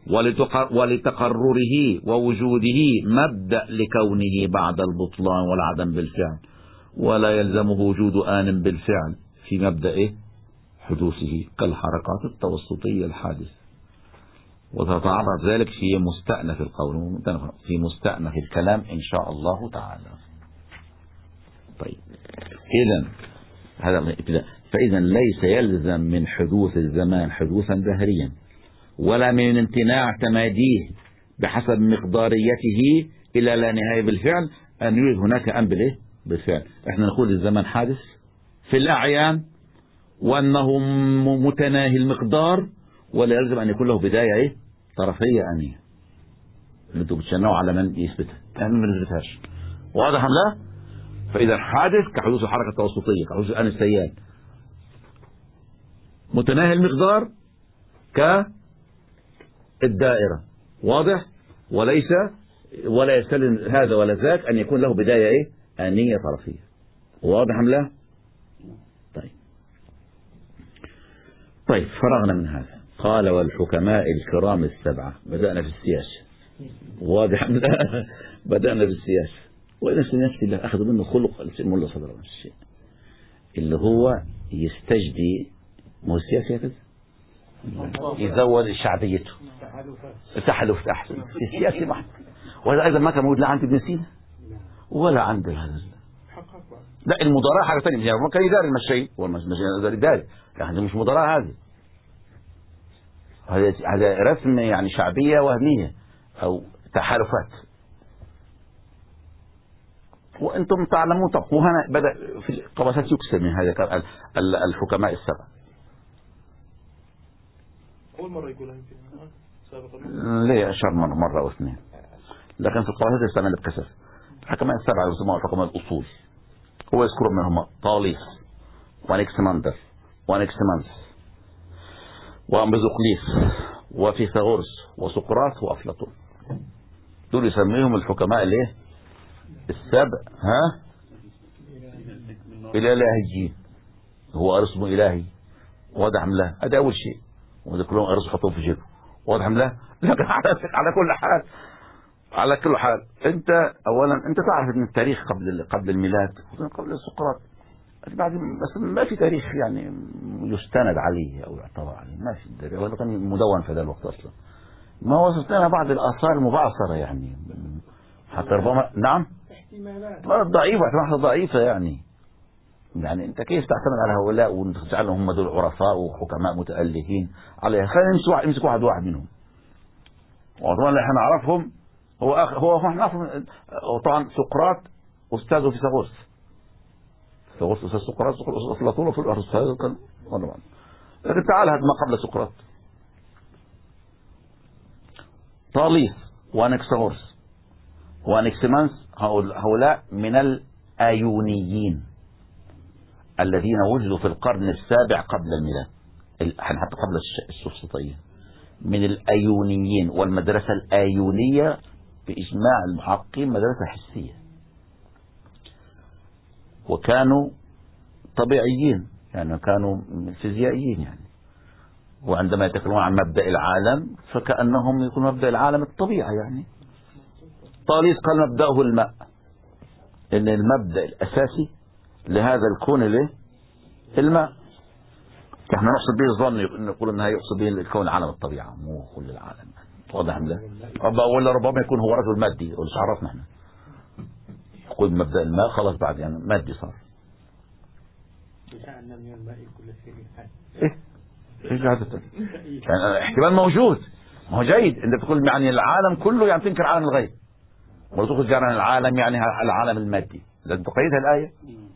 ولتقرره ووجوده مبدأ لكونه بعد البطلان والعدم بالفعل، ولا يلزمه وجود آن بالفعل في مبدأ حدوثه كالحركات التوسطية الحادثة. وتتعرض ذلك في مستأنف القول، في مستأنف الكلام إن شاء الله تعالى. طيب إذن هذا ابتداء. فإذا ليس يلزم من حدوث الزمان حدوثا دهريا، ولا من امتناع تماديه بحسب مقداريته إلى لا نهاية بالفعل أن يوجد هناك أمر بالإيه؟ بالفعل. احنا نقول الزمان حادث في الأعيان وأنه متناهي المقدار، ولا يلزم أن يكون له بداية إيه؟ طرفية أنية. انتوا بتشنعوا على من يثبتها، احنا ما بنثبتهاش. واضح أم لا؟ فإذا حادث كحدوث الحركة التوسطية، كحدوث الآن السيال، متناهي المقدار كالدائرة. واضح؟ وليس ولا يستلزم هذا ولا ذاك أن يكون له بداية إيه؟ آنية طرفية. واضح أم لا؟ طيب فرغنا من هذا. قال والحكماء الكرام السبعة. بدأنا في السياسة. واضح أم لا؟ بدأنا في السياسة. وإذا سنفسي الله أخذ منه خلق المولى صدر من الشيء اللي هو يستجدي مو السياسة كذا يزود شعبيته تحلف أحسن السياسي محض. وهذا أيضا ما كان موجود لا عند ابن سينا ولا عند هذا. لا المدراء حاجة ثانية، يعني ما كان يداري المشي والمشي يداري، يعني مش مدراء هذه. هذا رسم يعني شعبية وهمية أو تحالفات. وأنتم تعلمون. طب وهنا بدأ في القباسات يكسر من هذا الحكماء السبع. أول مرة يقولها يمكن سابقا. ليه أشار مرة أو اثنين، لكن في القباسات يستعمل بكسر. الحكماء السبع يسمون حكماء الأصول. هو يذكر منهم طاليس وانكسماندر وانكسمانس وأمبزوقليس وفيثاغورس وسقراط وأفلاطون. دول يسميهم الحكماء الايه؟ السبع. ها؟ الإلهيين. هو أرسم إلهي. واضح أم لا؟ هذا أول شيء. وذكرهم أرسم حطوه في جيبه. واضح أم لا؟ لكن على كل حال، على كل حال انت اولا انت تعرف ان التاريخ قبل الميلاد قبل سقراط بس ما في تاريخ يعني يستند عليه او يعتبر عليه، ما في. ولا كان مدون في ذا الوقت اصلا. ما وصلت لنا بعض الاثار المبعثره يعني حتى ربما نعم ضعيفه، احتمالات ضعيفه يعني انت كيف تعتمد على هؤلاء وتجعلهم هم دول عرفاء وحكماء متألهين عليها؟ خلينا نمسك واحد منهم. وطبعا اللي احنا نعرفهم هو نعرف طبعا سقراط استاذه فيثاغورس. فيثاغورس استاذ سقراط، أفلاطون في الأرسطو كان. لكن تعال هذا ما قبل سقراط. طاليس وانكساغورس وانكسيمانس هؤلاء من الآيونيين الذين وجدوا في القرن السابع قبل الميلاد، حتى قبل السفسطية. من الآيونيين، والمدرسة الآيونية بإجماع المحققين مدرسة حسية، وكانوا طبيعيين يعني كانوا فيزيائيين يعني. وعندما يتكلمون عن مبدأ العالم فكأنهم يكون مبدأ العالم الطبيعة يعني. طاليس قال مبدأه الماء، إن المبدأ الأساسي لهذا الكون له الماء. نحن نقصد به الظن، نقول انها يقصد به الكون عالم الطبيعة مو كل العالم. واضح ام لا؟ ولا ربما يكون هو رجل مادي ولا عرفنا احنا يقول مبدأ الماء خلاص بعد يعني مادي صار. جعلنا من الماء كل شيء حي. ايش هذا؟ يعني احتمال موجود، ما هو جيد. انت تقول يعني العالم كله يعني تنكر عالم الغيب، ولا تقول جعلنا العالم يعني العالم المادي. لازم تقيدها الآية.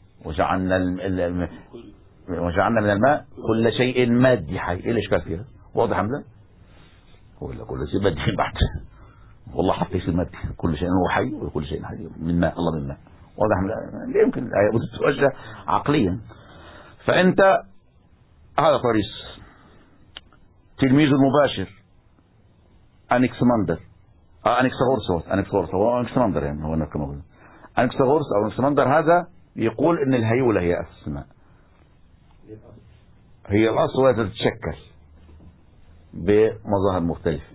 وجعلنا من الماء كل شيء مادي حي. ايه الاشكال فيها؟ واضح ام لا؟ ولا كل شيء مادي بعد والله حطي في المادي كل شيء هو حي وكل شيء حي من ماء، الله من ماء. واضح ام لا؟ يمكن الايه تتوجه عقليا. فانت هذا طريس تلميذ المباشر انكسماندر انكساغورس هو انكسماندر يعني هو كما انكساغورس او انكسماندر. هذا يقول ان الهيولة هي السماء، هي الأصل وهي تتشكل بمظاهر مختلفة.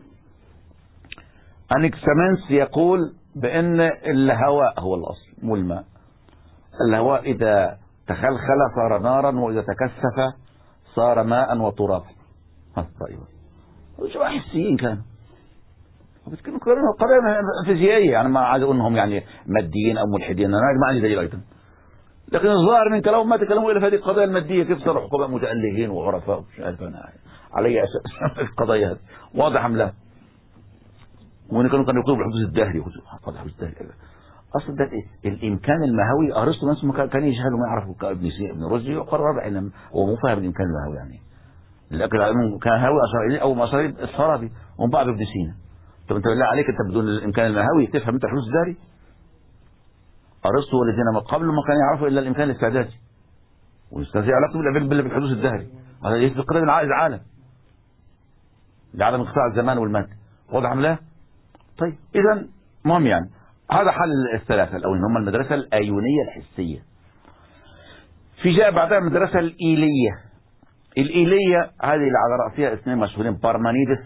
أنكسامنس يقول بأن الهواء هو الأصل مو الماء. الهواء إذا تخلخل صار نارا، وإذا تكثف صار ماء وترابا. طيب شباب حسيين كانوا بيتكلموا قضايا فيزيائية. يعني ما عايز أقول إنهم يعني ماديين أو ملحدين، أنا ما عندي دليل أيضا، لكن الظاهر من كلامهم ما تكلموا إلا في هذه القضايا المادية، كيف صاروا حكومة متألهين وعرفاء مش عارف أنا علي أساس القضايا هذه واضح أم لا؟ وإن كانوا يقولوا بالحدوث الدهري، الحدوث الدهري أصلا ده الإمكان المهوي. أرسطو نفسه كان يجهل وما يعرف ابن رشد وقرر إنه هو مو فاهم الإمكان المهوي، يعني الأكل كان هاوي أشار إليه أو ما أشار إليه الفارابي ومن بعد ابن سينا. طب أنت بالله عليك أنت بدون الإمكان المهوي تفهم أنت الحدوث الدهري؟ أرسطو والذين ما قبله ما كانوا يعرفوا إلا الإمكان الاستعدادي، ويستطيع علاقته بالحدوث الدهري. هذا يثبت قدر العالم لعدم انقطاع الزمان والمادة. واضح أم لا؟ طيب إذا مهم يعني هذا حل الثلاثة الأولين هم المدرسة الأيونية الحسية. في جاء بعدها المدرسة الإيلية. الإيلية هذه اللي على رأسها اثنين مشهورين، بارمانيدس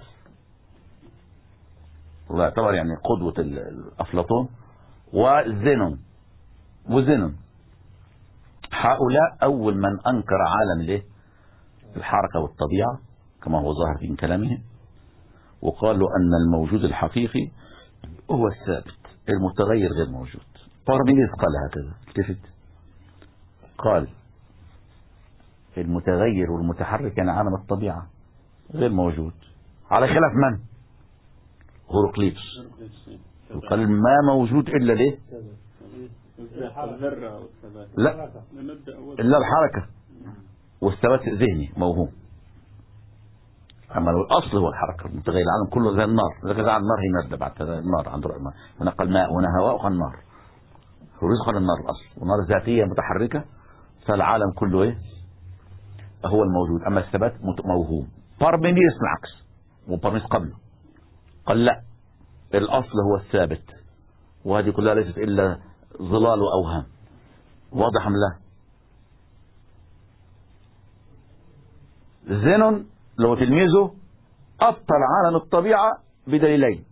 الله يعتبر يعني قدوة أفلاطون، وزينون. هؤلاء أول من أنكر عالم الحركة والطبيعة كما هو ظاهر في كلامهم، وقالوا أن الموجود الحقيقي هو الثابت، المتغير غير موجود. بارمينيدس قال هكذا، التفت قال المتغير والمتحرك يعني عالم الطبيعة غير موجود، على خلاف من؟ هيراقليطس قال ما موجود إلا ليه؟ لا إلا الحركة والثبات ذهني موهوم، أما لو الأصل هو الحركة المتغير. العالم كله زي النار، إذا كان النار هي مادة بعد النار عند رأي هنا قال ماء هنا هواء وقال نار، ورزق النار الأصل، والنار ذاتية متحركة، فالعالم كله إيه؟ هو الموجود، أما الثبات موهوم. بارمينيدس العكس، وبارمينيدس قبله قال لا الأصل هو الثابت، وهذه كلها ليست إلا ظلال وأوهام. واضح أم لا؟ زينون لو تلميذه أبطل عالم الطبيعة بدليلين،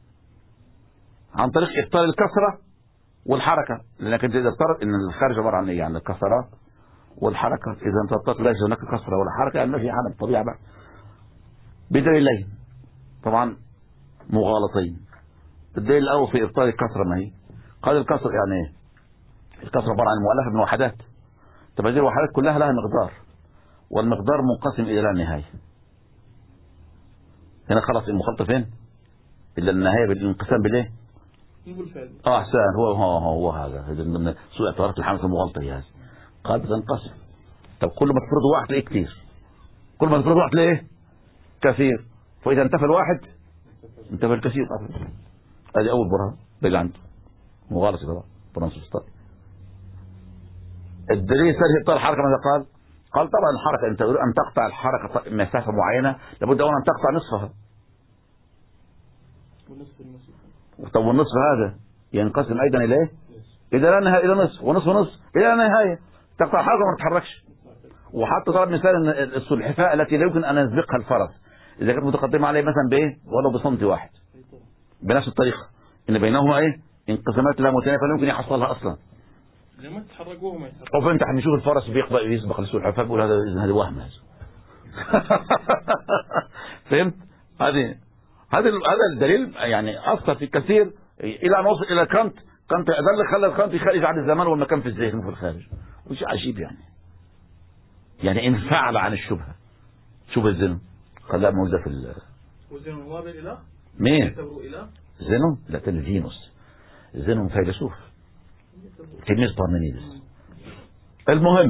عن طريق إبطال الكسرة والحركة، لأنك أنت إذا افترض أن الخارج عبارة عن إيه؟ يعني الكسرات والحركة، إذا أنت افترضت ليس هناك كسرة ولا حركة يعني ما في عالم الطبيعة بقى، بدليلين طبعا مغالطين. الدليل الأول في إبطال الكسرة، ما هي؟ قال الكسر يعني إيه؟ الكسرة عبارة عن مؤلفة من وحدات، طب هذه الوحدات كلها لها مقدار، والمقدار منقسم إلى لا نهاية. هنا خلاص المخالطة فين؟ إلا النهاية بالانقسام بالإيه؟ أحسن، هو هذا من سوء اعتبارات الحمد المغالطة هي هذه. قال بتنقسم، طب كل ما تفرض واحد تلاقيه كتير، كل ما تفرض واحد تلاقيه كثير، فإذا انتفى الواحد انتفى الكثير. هذه أول برهان بيجي عنده مغالطة طبعا فرنسا. الدليل الثاني إبطال الحركة ماذا قال طبعا الحركة أنت أن تقطع الحركة مسافة معينة لابد أولا أن تقطع نصفها، طب والنصف هذا ينقسم أيضا إلى إيه؟ إذا لا نهاية إلى نصف، ونصف إلى لا نهاية، تقطع الحركة وما تتحركش. وحتى طلب مثال أن السلحفاة التي لا يمكن أن يسبقها الفرس إذا كانت متقدمة عليه مثلا بإيه؟ ولو بسنتي واحد، بنفس الطريقة إن بينهما إيه؟ انقسامات لا متنافية فلا يمكن يحصلها أصلا. لما تحركوه ما يتحرك. وفانت هنشوف الفرس بيقدر يسبق السلحفاة بيقول هذا وهم هذا. فهمت؟ هذا الدليل يعني أثر في كثير إلى أن وصل إلى كانت ده اللي خلى كانت يخرج عن الزمان والمكان في الذهن وفي الخارج، وش عجيب يعني انفعل عن الشبهة. شوف الزنون خلاها موجودة في وزنون هو بالإله؟ مين؟ زنون؟ لا تلفينوس. زنون فيلسوف تلميذ بارمينيدس. المهم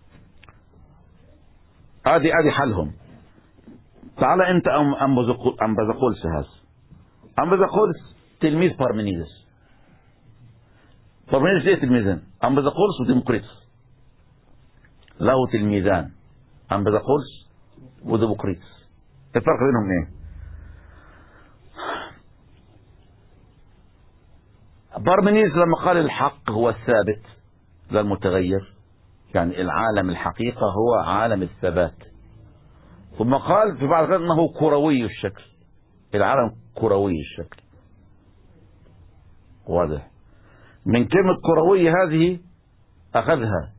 هذه حلهم. تعال انت أمبازقولس هذا. أمبازقولس تلميذ بارمينيدس. بارمينيدس ليه تلميذين؟ أمبازقولس وديموكريتس. له تلميذان أمبازقولس وديموكريتس. الفرق بينهم ايه؟ بارمينيدس لما قال الحق هو الثابت لا المتغير، يعني العالم الحقيقة هو عالم الثبات، ثم قال في بعض الأحيان أنه كروي الشكل، العالم كروي الشكل. واضح؟ من كلمة كروي هذه أخذها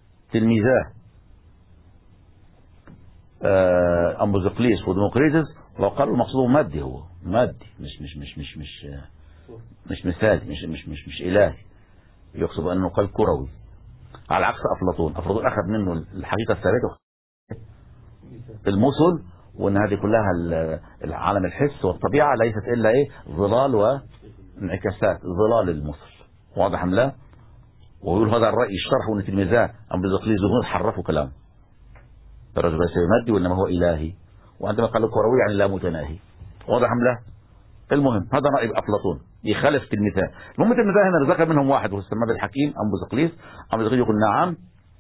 تلميذاه أمبوزقليس وديموكريتس، وقالوا المقصود مادي، هو مادي مش مثالي، مش إلهي. يقصد أنه قال كروي، على عكس أفلاطون أخذ منه الحقيقة الثابتة المثل، وأن هذه كلها العالم الحس والطبيعة ليست إلا ظلال وانعكاسات ظلال المثل. واضح أم لا؟ ويقول هذا الرأي الشرح وأن تلميذاه أمبروزقليس حرفوا كلام الرجل ليس مادي وإنما هو إلهي، وعندما قال كروي يعني لا متناهي. واضح أم لا؟ المهم هذا رأي أفلاطون يخالف تلميذاه. المهم تلميذاه هنا ذكر منهم واحد وهو السماد الحكيم أمبروزقليس يقول نعم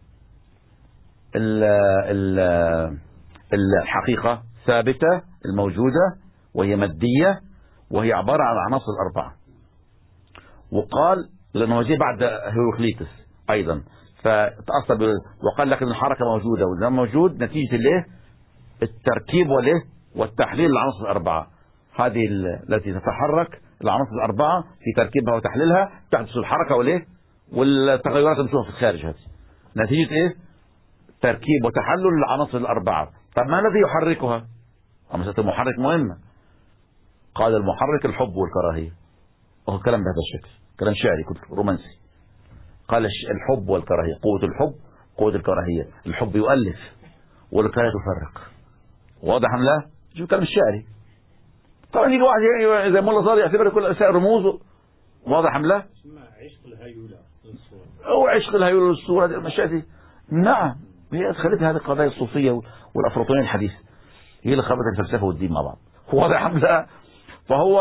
الحقيقة ثابتة الموجودة وهي مادية وهي عبارة عن العناصر الأربعة. وقال لأنه جاء بعد هيروكليتس أيضا فتأثر وقال لكن الحركة موجودة والزمن موجود نتيجة التركيب والتحليل العناصر الأربعة هذه التي تتحرك العناصر الأربعة في تركيبها وتحليلها تحدث الحركة والتغيرات المشوهة في الخارج. هذه نتيجة تركيب وتحلل العناصر الأربعة. طب ما الذي يحركها؟ مسألة المحرك مهمة. قال المحرك الحب والكراهية، وهو كلام بهذا الشكل، كلام شعري رومانسي. قال الحب والكراهية، قوة الحب قوة الكراهية، الحب يؤلف والكراهية تفرق. واضح أم لا؟ شوف الكلام الشعري. طبعا يجي واحد زي مولا صادق يعتبر كل أشياء رموز. واضح أم لا؟ عشق الهيولة للصورة، أو عشق الهيولة للصورة هذه المشاهد. نعم هي أدخلتها هذه القضايا الصوفية والأفلاطونية الحديثة، هي اللي خلطت الفلسفة والدين مع بعض. واضح أم لا؟ فهو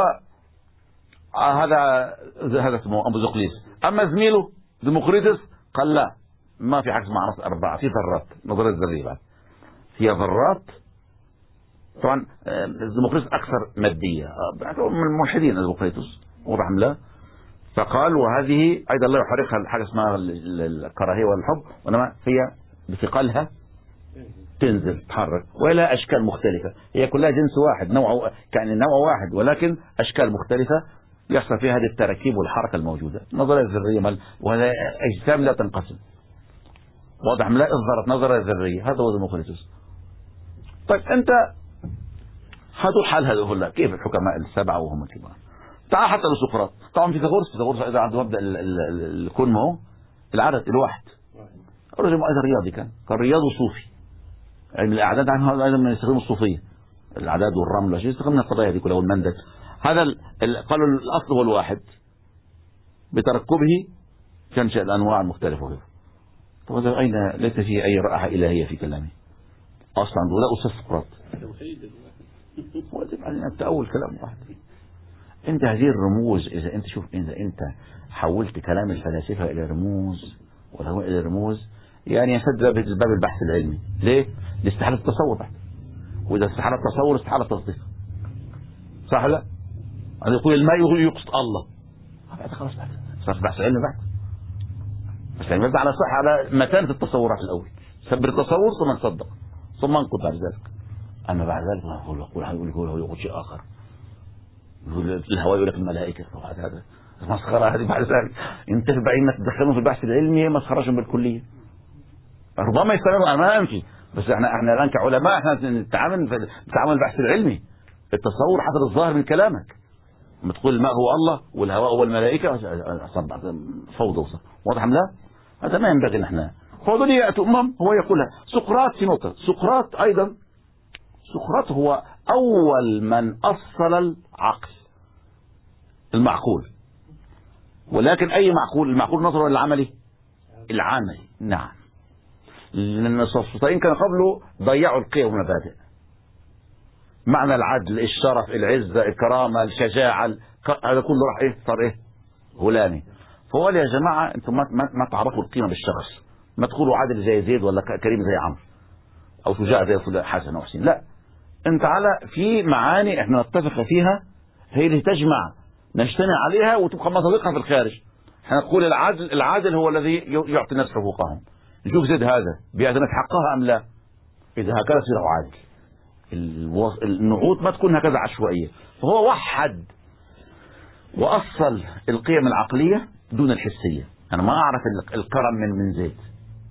هذا اسمه أمبروزقليس. أما زميله ديموكريتس قال لا، ما في حاجة اسمها عناصر أربعة، في ذرات، نظرية الذرية بعد هي ذرات. طبعا ديموكريتس أكثر مادية من الملحدين ديموكريتس. واضح أم لا؟ فقال وهذه أيضا لا يحركها حاجة اسمها الكراهية والحب، وإنما هي بثقلها تنزل تتحرك ولا أشكال مختلفة، هي كلها جنس واحد كان نوع واحد ولكن أشكال مختلفة يحصل فيها هذه التراكيب والحركة الموجودة. نظرية الذرية وهذا أجسام لا تنقسم. واضح لا إصدرت نظرية الذرية، هذا هو ديموكريتوس. طيب أنت هذول حال هذول كيف الحكماء السبعة وهم الكبار. تعال حتى لسقراط، طبعا فيثاغورس إذا عنده مبدأ الكون ما هو العدد الواحد. الرجل أيضا رياضي كان رياضي صوفي، علم الأعداد عنه هذا أيضا من يستخدم الصوفية، الأعداد والرمل يستخدمنا القضايا هذه كلها والمندل. هذا قالوا الأصل هو الواحد بتركبه تنشأ الأنواع المختلفة وغيره. طب أين ليس فيه أي رائحة إلهية في كلامه أصلا، ولا أستاذ سقراط واجب علينا التأول كلام واحد. أنت هذه الرموز إذا أنت شوف إذا أنت حولت كلام الفلاسفة إلى رموز ولا إلى رموز يعني يسد باب البحث العلمي. ليه؟ لاستحالة التصور بعد، وإذا استحالة التصور استحالة التصديق. صح لا؟ أن يقول الماء يقصد الله هذا خلاص بعد صار بحث علمي بعد. بس يعني يبدأ على صح على متانة التصورات الأول، سبر التصور ثم نصدق ثم ننقض بعد ذلك. أما بعد ذلك يقول شيء آخر، يقول الهواء يقول لك الملائكة. وبعد هذا مسخرة هذه بعد ذلك انت بعدين تدخلهم في البحث العلمي مسخرة بالكلية. ربما يستمروا، أنا ما أمشي، بس احنا الآن كعلماء احنا نتعامل البحث العلمي التصور حسب الظاهر من كلامك. لما تقول الماء هو الله والهواء هو الملائكة فوضى وصف. واضح ام لا؟ هذا ما ينبغي نحن فوضى يأتوا هو يقولها. سقراط في نقطة، سقراط أيضا سقراط هو أول من أصل العقل المعقول. ولكن أي معقول؟ المعقول نظرا ولا العملي؟ العملي. نعم، لأن السقراطيين كانوا قبله ضيعوا القيم والمبادئ، معنى العدل، الشرف، العزة، الكرامة، الشجاعة، هذا كله راح صار هلامي. فقال يا جماعة انتم ما تعرفوا القيمة بالشخص، ما تقولوا عادل زي زيد ولا كريم زي عمرو او شجاع زي حسن او حسين. لا، انت على في معاني احنا نتفق فيها هي اللي تجمع نجتمع عليها وتبقى مصادقها في الخارج. احنا نقول العادل هو الذي يعطي الناس حقوقهم. نشوف زيد هذا بيعتمد حقها ام لا، اذا هكذا يصير عادل. النعوت ما تكون هكذا عشوائية. فهو وحد وأصل القيم العقلية دون الحسية. أنا ما أعرف الكرم من زيد،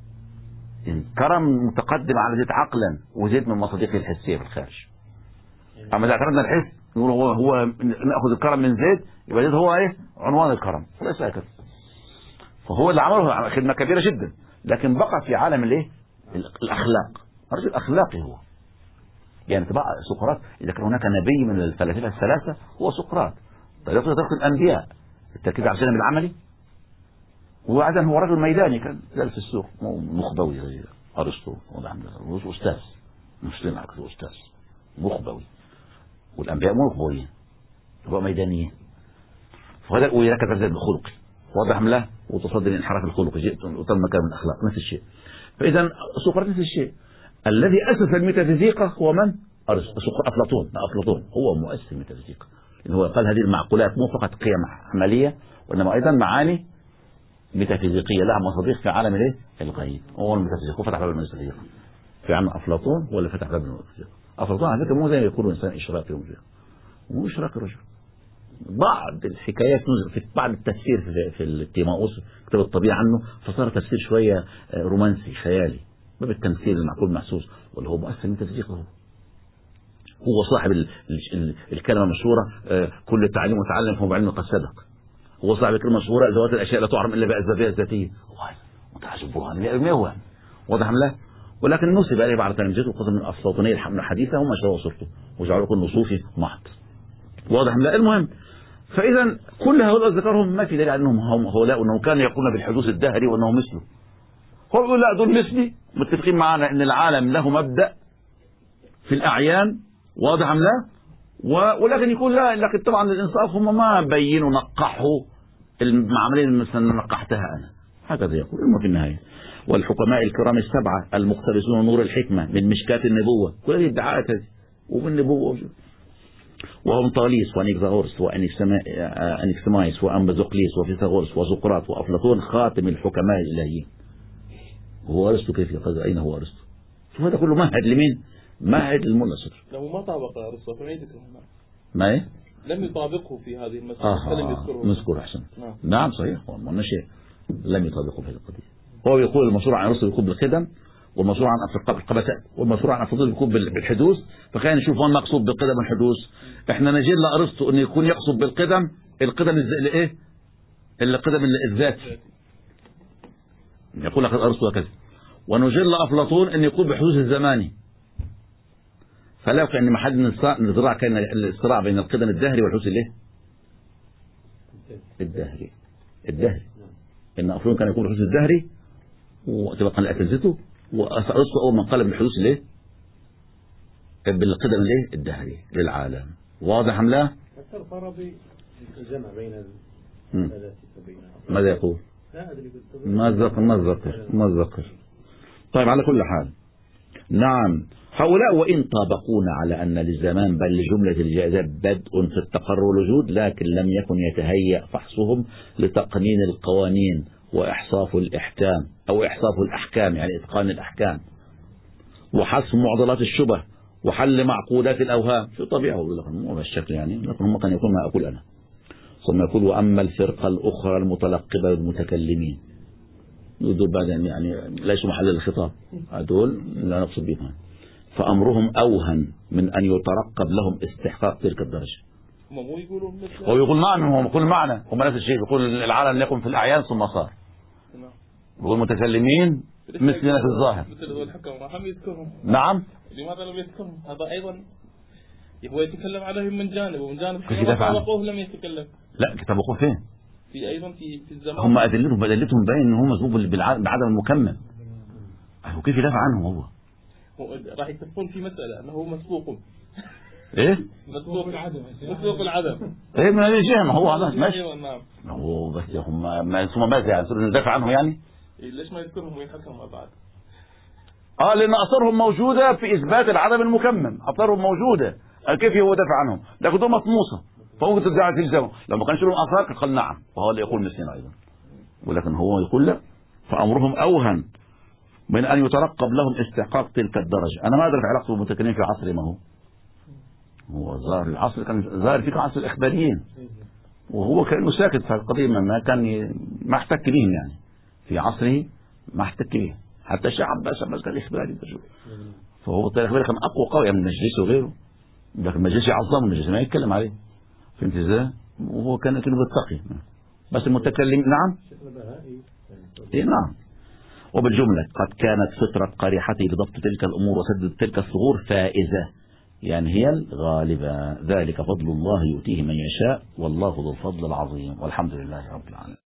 الكرم متقدم على زيد عقلا وزيد من مصادقه الحسية في الخارج. اما اذا اعتمدنا الحس نقول هو ناخذ الكرم من زيد، يبقى زيد هو ايه عنوان الكرم، ليس هكذا. فهو اللي عمله خدمه كبيره جدا، لكن بقى في عالم الايه الاخلاق. الرجل اخلاقي هو، يعني تبع سقراط اذا كان هناك نبي من الفلاسفه الثلاثه هو سقراط. طيب يقصد الانبياء التركيز على الجانب العملي، وبعدين هو رجل ميداني كان جالس في السوق مخبوي زي ارسطو، استاذ مسلم على كده، استاذ مخبوي، والانبياء مخبويين هو ميدانيين. فهذا ويركز على الخلق واضح له، وتصدر الانحراف الخلقي جئت وتم مكان من الاخلاق نفس الشيء. فاذا سقراط نفس الشيء. الذي اسس الميتافيزيقا هو من؟ ارسطو. افلاطون هو مؤسس الميتافيزيقا، لأنه هو قال هذه المعقولات مو فقط قيم عمليه، وانما ايضا معاني ميتافيزيقيه لها مصادر في عالم الايه الغيب. هو الميتافيزيقا وفتح باب الميتافيزيقا في عالم افلاطون، هو اللي فتح باب الميتافيزيقا. افلاطون على فكره مو زي ما يقولوا انسان اشراقي ومجرد، مو اشراقي الرجل. بعض الحكايات نزل في بعض التفسير في التيماوس كتاب الطبيعه عنه، فصار تفسير شويه رومانسي خيالي، باب التمثيل المعقول المحسوس، واللي هو مؤسس الميتافيزيقا. هو صاحب الكلمه المشهوره كل التعليم متعلم فهو بعلم قد سبق. هو صاحب الكلمه المشهوره ذوات الاشياء لا تعلم الا باسبابها الذاتيه. متعجب برهان ما هو واضح له، ولكن نسب اليه بعض تلامذته وخصوصا من الافلاطونيه الحديثه هم شرحوا صورته وجعلوا كله صوفي محض. واضح له. المهم، فاذا كل هؤلاء ذكرهم ما في دليل انهم هؤلاء انهم كانوا يقولون بالحدوث الدهري وانه مثله. هو يقول لا دول مثلي، متفقين معنا ان العالم له مبدا في الاعيان واضح ام لا، ولكن يقول لا، لكن طبعا الانصاف هم ما بينوا نقحوا العمليه مثلا نقحتها انا، هكذا يقول. المهم في النهايه والحكماء الكرام السبعه المقتبسون نور الحكمه من مشكاه النبوه، كل هذه ادعاءات هذه ومن النبوه، وهم طاليس وانيكزاغورس وانكسمايس وامبازوقليس وفيثاغورس وسقراط وافلاطون خاتم الحكماء الالهيين. هو ارسطو كيف يقصد؟ اين هو ارسطو؟ هذا كله مهد لمين؟ مهد للملا صدر. لو ما طابق ارسطو فما يذكره. ما ايه؟ لم يطابقه في هذه المسألة فلم يذكره. نذكر احسن. نعم صحيح، هو ما شيء لم يطابقه في هذه القضيه. هو يقول المشروع عن ارسطو يقول بالقدم، والمشروع عن القبسات، والمشروع عن افلاطون يكون بالحدوث. فخلينا نشوف وين المقصود بالقدم والحدوث. احنا نجد لارسطو انه يكون يقصد بالقدم القدم الايه؟ القدم الذاتي. يقول لك ارسطو هكذا. ونجد لافلاطون انه يكون بحدوث الزماني. فلا كان محل النزاع كان الصراع بين القدم الدهري والحدوث الايه؟ الدهري. ان افلاطون كان يكون بالحدوث الدهري وطبقا لاعتزته، وارسطو اول من قال بالحدوث الايه؟ بالقدم الايه؟ الدهري للعالم. واضح ام لا؟ حتى الفارابي الجمع بين الثلاثه وبين ماذا يقول؟ لا ادري ما ذكر. طيب على كل حال، نعم هؤلاء وإن طابقونا على أن للزمان بل لجملة الجائزات بدء في التقرر والوجود، لكن لم يكن يتهيأ فحصهم لتقنين القوانين وإحصاف الإحكام أو إحصاف الأحكام، يعني إتقان الأحكام وحذف معضلات الشبه وحل معقولات الأوهام. شو طبيعه مو بالشكل يعني، لكن هم كان يقول ما أقول أنا. ثم يقول وأما الفرقة الأخرى المتلقبة بالمتكلمين، دول بعد يعني ليسوا محل الخطاب، هذول لا نقصد بهم، فأمرهم أوهن من أن يترقب لهم استحقاق تلك الدرجة. هو يقول معنا، هم يقول معنا، هم نفس الشيء، يقول العالم يكون في الأعيان ثم صار. يقول متكلمين مثلنا في الظاهر. مثل هو الحكم راح يذكرهم. نعم. لماذا لم يذكرهم؟ هذا أيضا هو يتكلم عليهم من جانب، ومن جانب طبقوه لم يتكلم. لا طبقوه فين؟ في أيضا في الزمان. هم أدلتهم باين إن هو مسبوق بعدم المكمل. وكيف يدافع عنهم هو؟ راح يتفقون في مسألة أنه مسبوق. إيه؟ مسبوق العدم. إيه من هذه الجهة، ما هو هذا ماشي. نعم. هو بس هم ماذا يعني ندافع عنه يعني؟ ليش ما يذكرهم ويحكموا مع بعض؟ لأن أثرهم موجودة في إثبات العدم المكمل، أثرهم موجودة، كيف هو دافع عنهم؟ لكن دول مطموسة، فممكن تدعي تلزمه. لو ما كانش لهم آثار قال نعم، وهو اللي يقول مثلنا أيضا. ولكن هو يقول لا، فأمرهم أوهن من أن يترقب لهم استحقاق تلك الدرجة. أنا ما أدرك علاقته بالمتكلمين في عصري، ما هو ظاهر العصر كان ظاهر فيك عصر الإخباريين، وهو كأنه ساكت في القضية، ما كان ما احتك بهم يعني في عصره، ما احتك بهم. حتى الشيخ عباس كان إخباري، فهو الإخباري كان أقوى قوي من مجلس وغيره، لكن ما جاش يعظم المجلس ما يتكلم عليه. فهمت ازاي؟ وهو كان بيتقي. بس المتكلم نعم. إيه نعم. وبالجملة قد كانت فطرة قريحته لضبط تلك الأمور وسد تلك الثغور فائزة، يعني هي الغالبة. ذلك فضل الله يؤتيه من يشاء والله ذو الفضل العظيم، والحمد لله رب العالمين.